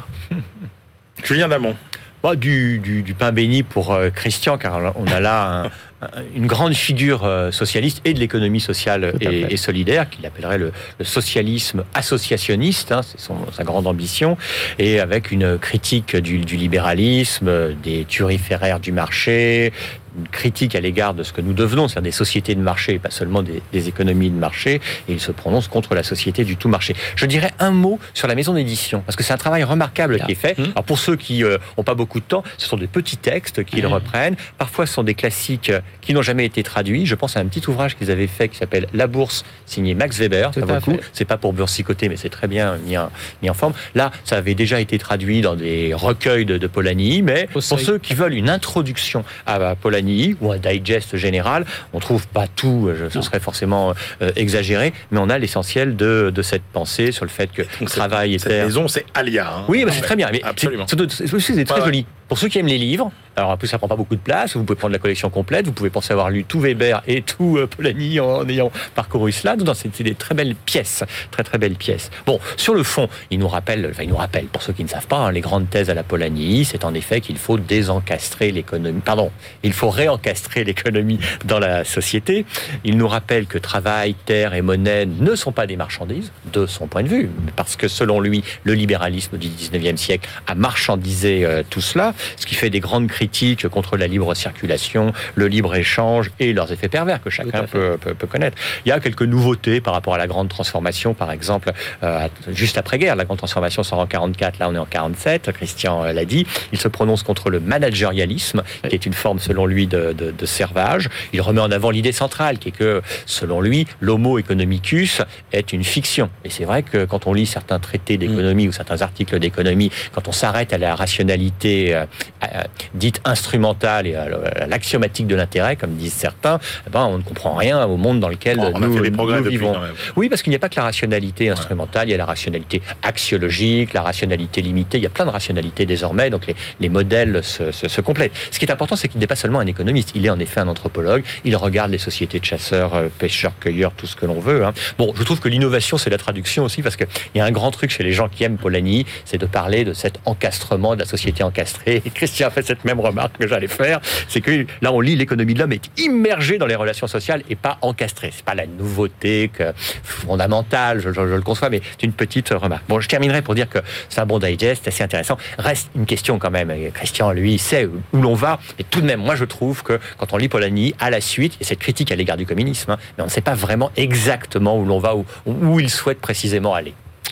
Julien Damon. Bon, du, du, du pain béni pour euh, Christian, car on a là un, un, une grande figure euh, socialiste et de l'économie sociale et, et solidaire, qu'il appellerait le, le socialisme associationniste, hein, c'est son, sa grande ambition, et avec une critique du, du libéralisme, des turiféraires du marché, une critique à l'égard de ce que nous devenons, c'est-à-dire des sociétés de marché, et pas seulement des, des économies de marché, et il se prononce contre la société du tout marché. Je dirais un mot sur la maison d'édition, parce que c'est un travail remarquable qui est fait. Alors pour ceux qui n'ont euh, pas beaucoup de temps, ce sont des petits textes qu'ils mmh. reprennent. Parfois, ce sont des classiques qui n'ont jamais été traduits. Je pense à un petit ouvrage qu'ils avaient fait qui s'appelle La Bourse, signé Max Weber. Ça vaut le coup. C'est pas pour boursicoter, mais c'est très bien mis en, mis en forme. Là, ça avait déjà été traduit dans des recueils de, de Polanyi, mais pour ceux qui veulent une introduction à Polanyi, ou un digest général, on trouve pas tout, ce serait forcément euh, exagéré, mais on a l'essentiel de, de cette pensée sur le fait que le travail est... Cette maison, c'est Alia. Hein. Oui, bah, c'est très bien, mais absolument. C'est, c'est, c'est, c'est très ouais. joli. Pour ceux qui aiment les livres, alors en plus ça prend pas beaucoup de place, vous pouvez prendre la collection complète, vous pouvez penser avoir lu tout Weber et tout euh, Polanyi en, en ayant parcouru cela. Non, c'est, c'est des très belles pièces, très très belles pièces. Bon, sur le fond, il nous rappelle, enfin il nous rappelle, pour ceux qui ne savent pas, hein, les grandes thèses à la Polanyi, c'est en effet qu'il faut désencastrer l'économie, pardon, il faut réencastrer l'économie dans la société. Il nous rappelle que travail, terre et monnaie ne sont pas des marchandises, de son point de vue, parce que selon lui, le libéralisme du dix-neuvième siècle a marchandisé euh, tout cela, ce qui fait des grandes critiques contre la libre circulation, le libre-échange et leurs effets pervers que chacun peut, peut, peut connaître. Il y a quelques nouveautés par rapport à la grande transformation, par exemple, euh, juste après-guerre. La grande transformation sort en quarante-quatre, là on est en quarante-sept, Christian l'a dit. Il se prononce contre le managérialisme, qui est une forme, selon lui, de, de, de servage. Il remet en avant l'idée centrale, qui est que, selon lui, l'homo economicus est une fiction. Et c'est vrai que quand on lit certains traités d'économie mmh. ou certains articles d'économie, quand on s'arrête à la rationalité euh, euh, dite instrumentale et à l'axiomatique de l'intérêt, comme disent certains, eh ben, on ne comprend rien au monde dans lequel oh, nous, nous vivons. Oui, parce qu'il n'y a pas que la rationalité instrumentale, ouais. il y a la rationalité axiologique, la rationalité limitée, il y a plein de rationalités désormais, donc les, les modèles se, se, se complètent. Ce qui est important, c'est qu'il n'est pas seulement un économiste, il est en effet un anthropologue, il regarde les sociétés de chasseurs, pêcheurs, cueilleurs, tout ce que l'on veut. Hein. Bon, je trouve que l'innovation, c'est la traduction aussi, parce qu'il y a un grand truc chez les gens qui aiment Polanyi, c'est de parler de cet encastrement de la société encastrée. Et Christian a fait cette même remarque que j'allais faire, c'est que là, on lit l'économie de l'homme est immergée dans les relations sociales et pas encastrée. C'est pas la nouveauté que, fondamentale, je, je, je le conçois, mais c'est une petite remarque. Bon, je terminerai pour dire que c'est un bon digest, c'est assez intéressant. Reste une question quand même. Christian, lui, sait où, où l'on va, et tout de même, moi, je trouve que quand on lit Polanyi, à la suite, il y a cette critique à l'égard du communisme, hein, mais on ne sait pas vraiment exactement où l'on va, où, où il souhaite précisément aller.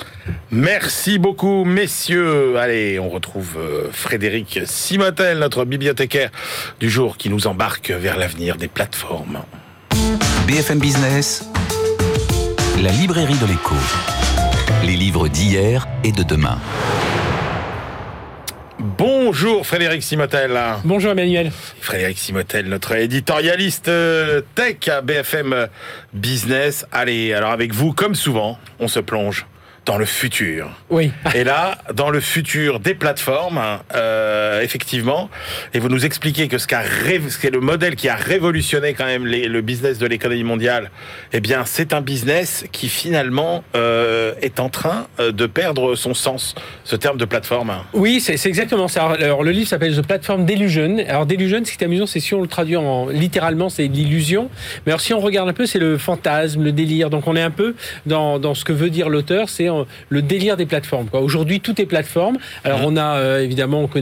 Merci beaucoup, messieurs. Allez, on retrouve euh, Frédéric Simotel, notre bibliothécaire du jour, qui nous embarque vers l'avenir des plateformes. B F M Business, la librairie de l'écho. Les livres d'hier et de demain. Bonjour Frédéric Simotel. Bonjour Emmanuel. Frédéric Simotel, notre éditorialiste tech à B F M Business. Allez, alors avec vous, comme souvent, on se plonge dans le futur. Oui. Et là, dans le futur des plateformes, euh, effectivement, et vous nous expliquez que ce, qu'a ré... ce qui est le modèle qui a révolutionné quand même les... le business de l'économie mondiale, eh bien, c'est un business qui finalement euh, est en train de perdre son sens, ce terme de plateforme. Oui, c'est, c'est exactement ça. Alors, le livre s'appelle The Platform Delusion. Alors, Delusion, ce qui est amusant, c'est si on le traduit en, littéralement, c'est l'illusion. Mais alors, si on regarde un peu, c'est le fantasme, le délire. Donc, on est un peu dans, dans ce que veut dire l'auteur, c'est le délire des plateformes, quoi. Aujourd'hui, tout est plateforme. Alors, mmh. on a, euh, évidemment, on connaît les, les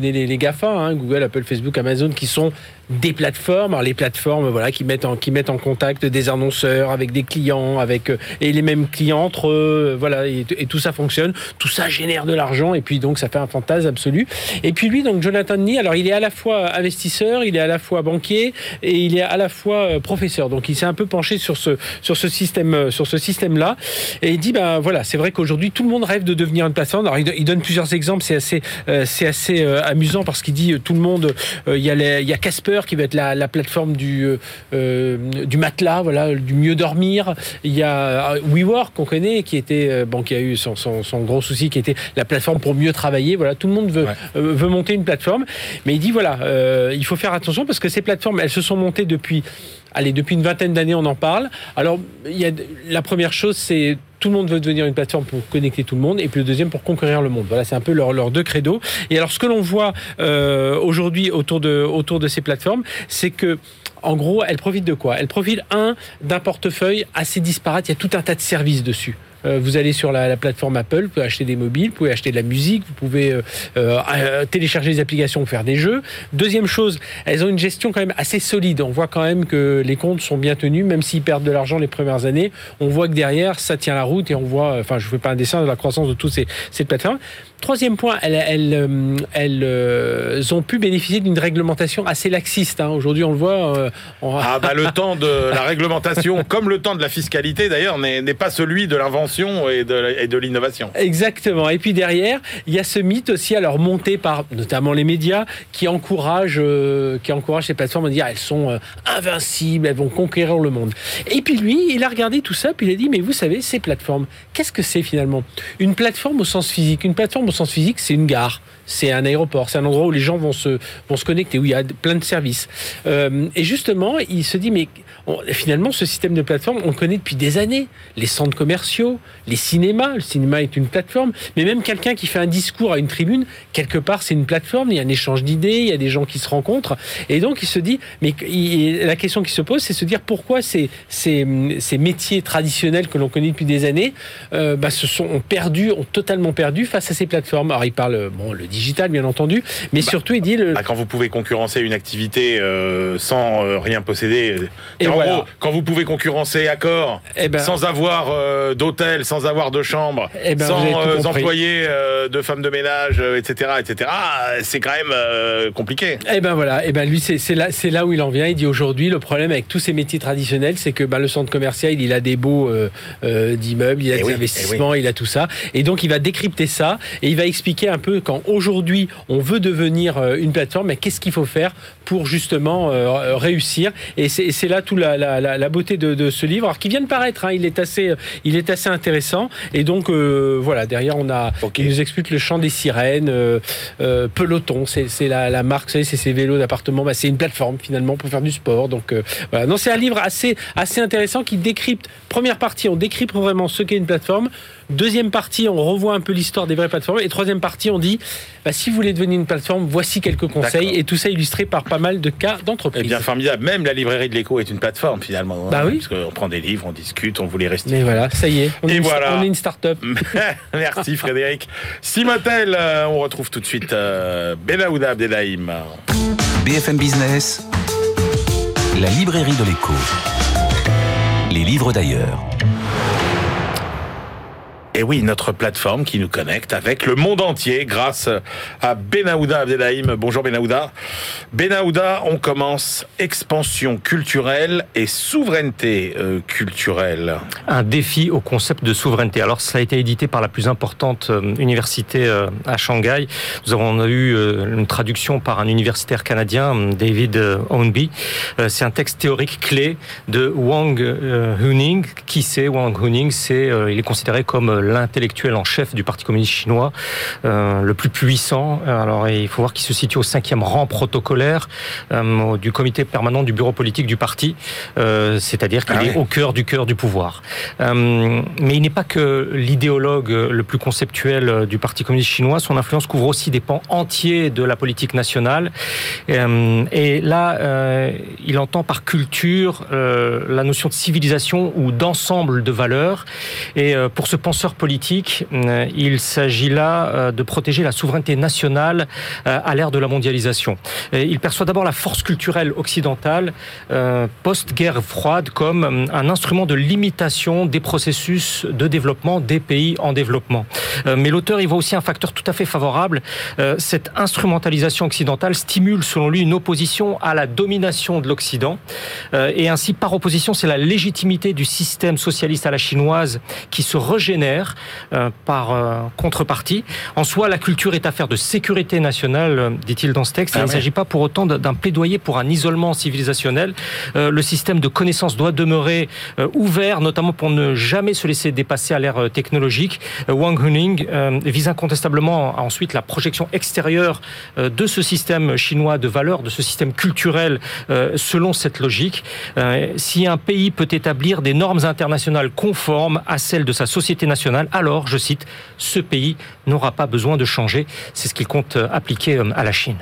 GAFA, hein, Google, Apple, Facebook, Amazon, qui sont des plateformes, alors les plateformes voilà qui mettent en qui mettent en contact des annonceurs avec des clients, avec et les mêmes clients entre eux, voilà et, et tout ça fonctionne, tout ça génère de l'argent et puis donc ça fait un fantasme absolu. Et puis lui donc Jonathan Nee, alors il est à la fois investisseur, il est à la fois banquier et il est à la fois professeur. Donc il s'est un peu penché sur ce sur ce système sur ce système là et il dit ben voilà, c'est vrai qu'aujourd'hui tout le monde rêve de devenir une plateforme. Alors il donne plusieurs exemples, c'est assez euh, c'est assez euh, amusant parce qu'il dit tout le monde euh, il y a les, il y a Casper qui va être la, la plateforme du, euh, du matelas, voilà, du mieux dormir. Il y a WeWork qu'on connaît, qui était bon, qui a eu son, son, son gros souci, qui était la plateforme pour mieux travailler. Voilà, tout le monde veut, ouais. euh, veut monter une plateforme, mais il dit voilà, euh, il faut faire attention parce que ces plateformes, elles se sont montées depuis, allez, depuis une vingtaine d'années, on en parle. Alors, il y a la première chose, c'est tout le monde veut devenir une plateforme pour connecter tout le monde, et puis le deuxième pour conquérir le monde. Voilà, c'est un peu leurs leur deux credos. Et alors, ce que l'on voit euh, aujourd'hui autour de, autour de ces plateformes, c'est que en gros, elles profitent de quoi ? Elles profitent, un, d'un portefeuille assez disparate. Il y a tout un tas de services dessus. Euh, vous allez sur la, la plateforme Apple, vous pouvez acheter des mobiles, vous pouvez acheter de la musique, vous pouvez euh, euh, télécharger des applications pour faire des jeux. Deuxième chose, elles ont une gestion quand même assez solide. On voit quand même que les comptes sont bien tenus, même s'ils perdent de l'argent les premières années. On voit que derrière, ça tient la route et on voit, enfin, je ne fais pas un dessin de la croissance de toutes ces, ces plateformes. Troisième point, elles, elles, elles, elles ont pu bénéficier d'une réglementation assez laxiste. Hein. Aujourd'hui, on le voit. Euh, on... Ah bah le temps de la réglementation, comme le temps de la fiscalité d'ailleurs, n'est, n'est pas celui de l'invention et de, et de l'innovation. Exactement. Et puis derrière, il y a ce mythe aussi, alors monté par notamment les médias, qui encouragent, euh, qui encouragent ces plateformes à dire elles sont euh, invincibles, elles vont conquérir le monde. Et puis lui, il a regardé tout ça, puis il a dit mais vous savez, ces plateformes, qu'est-ce que c'est finalement ? Une plateforme au sens physique, une plateforme au sens physique, c'est une gare, c'est un aéroport, c'est un endroit où les gens vont se, vont se connecter, où il y a plein de services. Euh, et justement, il se dit, mais on, finalement, ce système de plateforme, on le connaît depuis des années. Les centres commerciaux, les cinémas, le cinéma est une plateforme, mais même quelqu'un qui fait un discours à une tribune, quelque part, c'est une plateforme, il y a un échange d'idées, il y a des gens qui se rencontrent, et donc il se dit, mais il, la question qui se pose, c'est se dire pourquoi ces, ces, ces métiers traditionnels que l'on connaît depuis des années, euh, bah, se sont ont perdu, ont totalement perdu face à ces plateformes. Alors il parle bon le digital bien entendu, mais bah, surtout il dit le... bah, quand vous pouvez concurrencer une activité euh, sans euh, rien posséder. Et, et en voilà. gros, quand vous pouvez concurrencer Accor eh ben, sans avoir euh, d'hôtel, sans avoir de chambre, eh ben, sans euh, employés euh, de femmes de ménage, euh, et cetera, et cetera, c'est quand même euh, compliqué. Et ben voilà, et ben lui c'est, c'est là c'est là où il en vient. Il dit aujourd'hui le problème avec tous ces métiers traditionnels, c'est que bah, le centre commercial il a des baux euh, euh, d'immeubles, il a et des oui, investissements, oui. il a tout ça, et donc il va décrypter ça. Et il va expliquer un peu quand aujourd'hui on veut devenir une plateforme, mais qu'est-ce qu'il faut faire pour justement euh, réussir. Et c'est, et c'est là toute la, la, la beauté de, de ce livre, alors qui vient de paraître. Hein, il est assez, il est assez intéressant. Et donc euh, voilà, derrière on a, okay. il nous explique le chant des sirènes, euh, euh, Peloton, c'est, c'est la, la marque, vous savez, c'est ces vélos d'appartement. Bah, c'est une plateforme finalement pour faire du sport. Donc euh, voilà, non, c'est un livre assez, assez intéressant qui décrypte. Première partie, on décrypte vraiment ce qu'est une plateforme. Deuxième partie, on revoit un peu l'histoire des vraies plateformes. Et troisième partie, on dit, bah, si vous voulez devenir une plateforme, voici quelques conseils. D'accord. Et tout ça illustré par pas mal de cas d'entreprises. Eh bien, formidable. Même la librairie de l'Écho est une plateforme, finalement. Bah hein, oui. Parce qu'on prend des livres, on discute, on voulait rester. Mais voilà, ça y est. On, et est, une, voilà. on est une start-up. Merci Frédéric. Simotel, euh, on retrouve tout de suite euh, Benaouda Abdelhaim. B F M Business, la librairie de l'Écho. Les livres d'ailleurs. Et oui, notre plateforme qui nous connecte avec le monde entier grâce à Benaouda Abdelhaim. Bonjour Benaouda. Benaouda, on commence expansion culturelle et souveraineté euh, culturelle. Un défi au concept de souveraineté. Alors, ça a été édité par la plus importante euh, université euh, à Shanghai. Nous avons eu euh, une traduction par un universitaire canadien, David euh, Hornby. Euh, c'est un texte théorique clé de Wang euh, Huning. Qui c'est Wang Huning? C'est, euh, il est considéré comme euh, l'intellectuel en chef du Parti communiste chinois, euh, le plus puissant. Alors, il faut voir qu'il se situe au cinquième rang protocolaire euh, du comité permanent du bureau politique du parti, euh, c'est-à-dire qu'il ah est ouais. au cœur du cœur du pouvoir. Euh, mais il n'est pas que l'idéologue le plus conceptuel du Parti communiste chinois. Son influence couvre aussi des pans entiers de la politique nationale. Euh, et là, euh, il entend par culture euh, la notion de civilisation ou d'ensemble de valeurs. Et euh, pour ce penseur acteur politique, il s'agit là de protéger la souveraineté nationale à l'ère de la mondialisation. Il perçoit d'abord la force culturelle occidentale post-guerre froide comme un instrument de limitation des processus de développement des pays en développement. Mais l'auteur y voit aussi un facteur tout à fait favorable. Cette instrumentalisation occidentale stimule, selon lui, une opposition à la domination de l'Occident. Et ainsi, par opposition, c'est la légitimité du système socialiste à la chinoise qui se régénère par contrepartie. En soi, la culture est affaire de sécurité nationale, dit-il dans ce texte. Ah, il ne ouais. s'agit pas pour autant d'un plaidoyer pour un isolement civilisationnel. Le système de connaissance doit demeurer ouvert, notamment pour ne jamais se laisser dépasser à l'ère technologique. Wang Huning vise incontestablement ensuite la projection extérieure de ce système chinois de valeurs, de ce système culturel selon cette logique. Si un pays peut établir des normes internationales conformes à celles de sa société nationale, alors, je cite, ce pays n'aura pas besoin de changer. C'est ce qu'il compte appliquer à la Chine.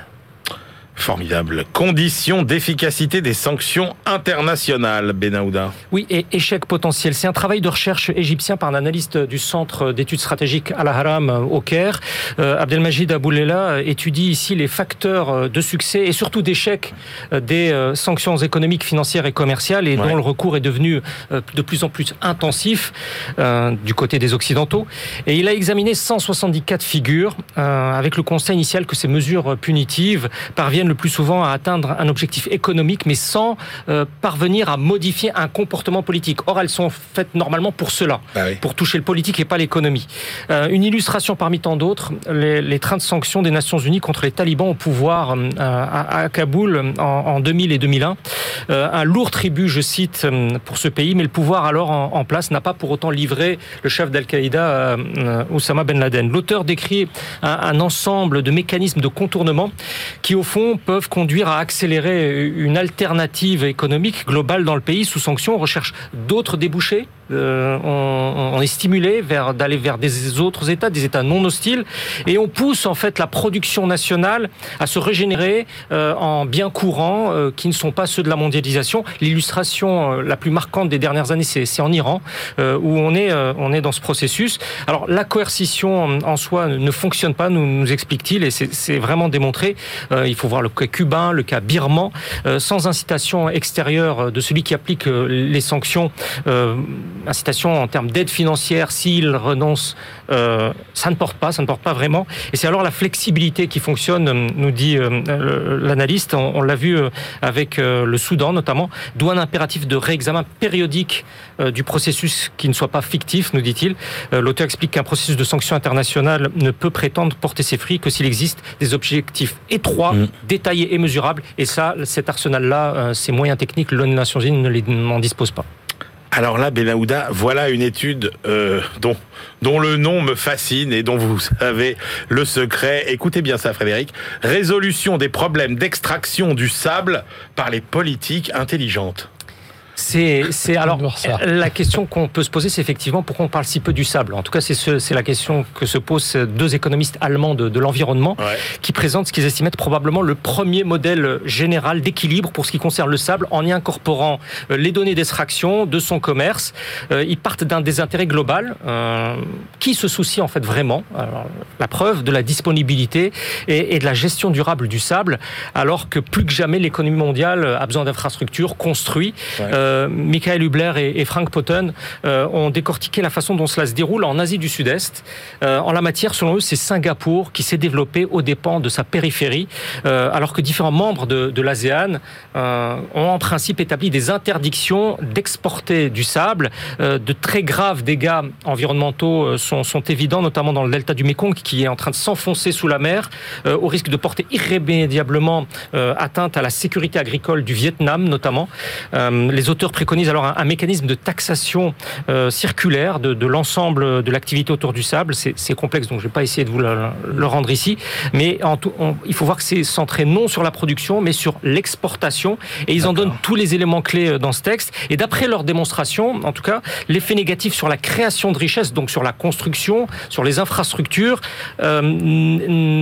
Formidable. Conditions d'efficacité des sanctions internationales, Benahouda. Oui, et échec potentiel. C'est un travail de recherche égyptien par un analyste du Centre d'études stratégiques Al-Haram au Caire. Euh, Abdelmajid Aboulela étudie ici les facteurs de succès et surtout d'échec des euh, sanctions économiques, financières et commerciales et ouais. dont le recours est devenu euh, de plus en plus intensif euh, du côté des Occidentaux. Et il a examiné cent soixante-dix cas de figure euh, avec le constat initial que ces mesures punitives parviennent le plus souvent à atteindre un objectif économique, mais sans euh, parvenir à modifier un comportement politique. Or, elles sont faites normalement pour cela, ah oui. pour toucher le politique et pas l'économie. Euh, une illustration parmi tant d'autres, les, les trains de sanctions des Nations Unies contre les talibans au pouvoir euh, à, à Kaboul en, en deux mille et deux mille un. Euh, un lourd tribut, je cite, pour ce pays, mais le pouvoir alors en, en place n'a pas pour autant livré le chef d'Al-Qaïda, euh, Oussama Ben Laden. L'auteur décrit un, un ensemble de mécanismes de contournement qui, au fond, peuvent conduire à accélérer une alternative économique globale dans le pays sous sanction. On recherche d'autres débouchés. Euh, on, on est stimulé vers, d'aller vers des autres États, des États non hostiles, et on pousse en fait la production nationale à se régénérer euh, en biens courants euh, qui ne sont pas ceux de la mondialisation. L'illustration euh, la plus marquante des dernières années, c'est, c'est en Iran, euh, où on est, euh, on est dans ce processus. Alors la coercition en, en soi ne fonctionne pas, nous, nous explique-t-il, et c'est, c'est vraiment démontré. Euh, il faut voir le cas cubain, le cas birman, euh, sans incitation extérieure de celui qui applique euh, les sanctions. Euh, incitation en termes d'aide financière, s'il renonce, euh, ça ne porte pas, ça ne porte pas vraiment. Et c'est alors la flexibilité qui fonctionne, nous dit euh, l'analyste, on, on l'a vu euh, avec euh, le Soudan notamment, d'où un impératif de réexamen périodique euh, du processus qui ne soit pas fictif, nous dit-il. Euh, l'auteur explique qu'un processus de sanctions internationales ne peut prétendre porter ses fruits que s'il existe des objectifs étroits, mmh. détaillés et mesurables. Et ça, cet arsenal-là, euh, ces moyens techniques, les Nations Unies ne les, n'en dispose pas. Alors là, Benahouda, voilà une étude euh, dont, dont le nom me fascine et dont vous savez le secret. Écoutez bien ça, Frédéric. Résolution des problèmes d'extraction du sable par les politiques intelligentes. C'est, c'est alors la question qu'on peut se poser, c'est effectivement pourquoi on parle si peu du sable. En tout cas, c'est, ce, c'est la question que se posent deux économistes allemands de, de l'environnement, ouais. qui présentent ce qu'ils estiment être probablement le premier modèle général d'équilibre pour ce qui concerne le sable, en y incorporant les données d'extraction de son commerce. Euh, ils partent d'un désintérêt global. Euh, qui se soucie en fait vraiment, alors, la preuve de la disponibilité et, et de la gestion durable du sable, alors que plus que jamais l'économie mondiale a besoin d'infrastructures construites. Ouais. Euh, Euh, Michael Hubler et, et Frank Potten euh, ont décortiqué la façon dont cela se déroule en Asie du Sud-Est. Euh, en la matière, selon eux, c'est Singapour qui s'est développé aux dépens de sa périphérie, euh, alors que différents membres de, de l'ASEAN euh, ont en principe établi des interdictions d'exporter du sable. Euh, de très graves dégâts environnementaux sont, sont évidents, notamment dans le delta du Mékong, qui est en train de s'enfoncer sous la mer, euh, au risque de porter irrémédiablement euh, atteinte à la sécurité agricole du Vietnam, notamment. Euh, les auteurs préconisent alors un, un mécanisme de taxation euh, circulaire de, de l'ensemble de l'activité autour du sable. C'est, c'est complexe, donc je ne vais pas essayer de vous le, le rendre ici. Mais en tout, on, il faut voir que c'est centré non sur la production, mais sur l'exportation. Et ils D'accord. en donnent tous les éléments clés dans ce texte. Et d'après leur démonstration, en tout cas, l'effet négatif sur la création de richesse, donc sur la construction, sur les infrastructures, euh, ne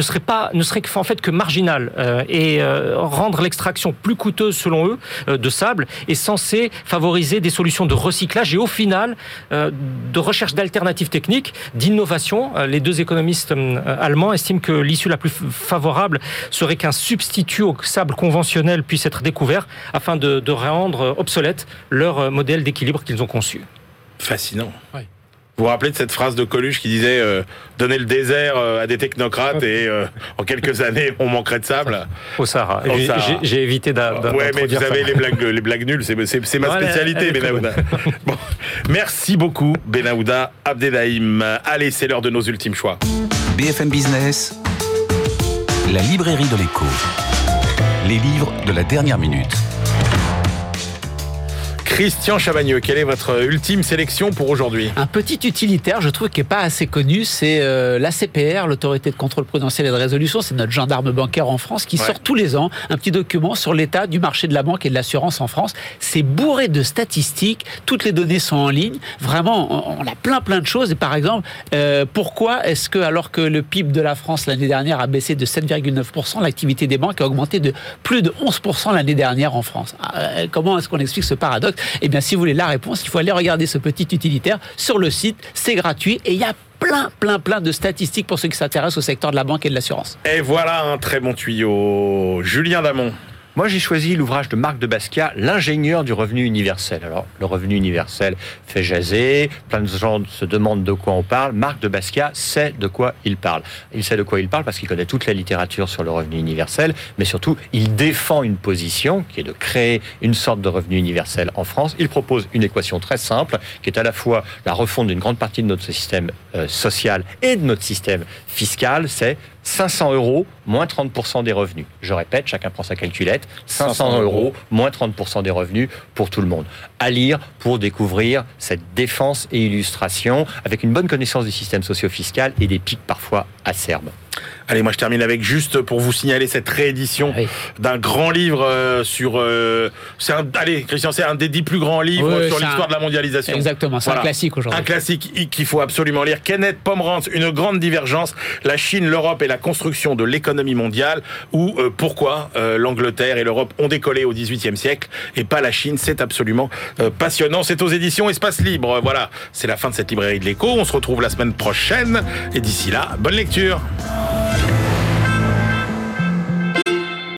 ne serait pas, ne serait en fait que marginal euh, et euh, rendre l'extraction plus coûteuse selon eux euh, de sable est censé favoriser des solutions de recyclage et au final euh, de recherche d'alternatives techniques, d'innovation. Euh, les deux économistes euh, allemands estiment que l'issue la plus favorable serait qu'un substitut au sable conventionnel puisse être découvert afin de, de rendre obsolète leur modèle d'équilibre qu'ils ont conçu. Fascinant. Ouais. Vous vous rappelez de cette phrase de Coluche qui disait euh, « Donner le désert euh, à des technocrates et euh, en quelques années, on manquerait de sable ?» Au Sahara. Au Sahara. J'ai, j'ai évité d'a, d'a, ouais, mais vous ça. savez, les blagues, les blagues nulles, c'est, c'est, c'est ma ouais, spécialité, Benahouda. Bon. Merci beaucoup, Benahouda Abdelhaim. Allez, c'est l'heure de nos ultimes choix. B F M Business, la librairie de l'écho. Les livres de la dernière minute. Christian Chavagneux, quelle est votre ultime sélection pour aujourd'hui ? Un petit utilitaire, je trouve, qui n'est pas assez connu, c'est euh, l'A C P R, l'Autorité de contrôle prudentiel et de résolution. C'est notre gendarme bancaire en France qui ouais. sort tous les ans un petit document sur l'état du marché de la banque et de l'assurance en France. C'est bourré de statistiques, toutes les données sont en ligne. Vraiment, on a plein plein de choses. Et par exemple, euh, pourquoi est-ce que, alors que le P I B de la France l'année dernière a baissé de sept virgule neuf pour cent, l'activité des banques a augmenté de plus de onze pour cent l'année dernière en France ? euh, Comment est-ce qu'on explique ce paradoxe ? Eh bien, si vous voulez la réponse, il faut aller regarder ce petit utilitaire sur le site. C'est gratuit et il y a plein, plein, plein de statistiques pour ceux qui s'intéressent au secteur de la banque et de l'assurance. Et voilà un très bon tuyau. Julien Damon. Moi, j'ai choisi l'ouvrage de Marc de Basquiat, L'ingénieur du revenu universel. Alors, le revenu universel fait jaser, plein de gens se demandent de quoi on parle. Marc de Basquiat sait de quoi il parle. Il sait de quoi il parle parce qu'il connaît toute la littérature sur le revenu universel, mais surtout, il défend une position qui est de créer une sorte de revenu universel en France. Il propose une équation très simple, qui est à la fois la refonte d'une grande partie de notre système euh, social et de notre système fiscal. C'est cinq cents euros, moins trente pour cent des revenus. Je répète, chacun prend sa calculette, cinq cents euros, moins trente pour cent des revenus pour tout le monde. À lire pour découvrir cette défense et illustration avec une bonne connaissance du système socio-fiscal et des pics parfois acerbes. Allez, moi je termine avec juste pour vous signaler cette réédition oui. d'un grand livre euh, sur... Euh, c'est un, allez, Christian, c'est un des dix plus grands livres oui, sur l'histoire un... de la mondialisation. Exactement, c'est voilà. un classique aujourd'hui. Un classique qu'il faut absolument lire. Kenneth Pomeranz, Une grande divergence, la Chine, l'Europe et la construction de l'économie mondiale, ou euh, pourquoi euh, l'Angleterre et l'Europe ont décollé au dix-huitième siècle et pas la Chine. C'est absolument euh, passionnant. C'est aux éditions Espace Libre. Voilà, c'est la fin de cette librairie de l'écho. On se retrouve la semaine prochaine et d'ici là, bonne lecture.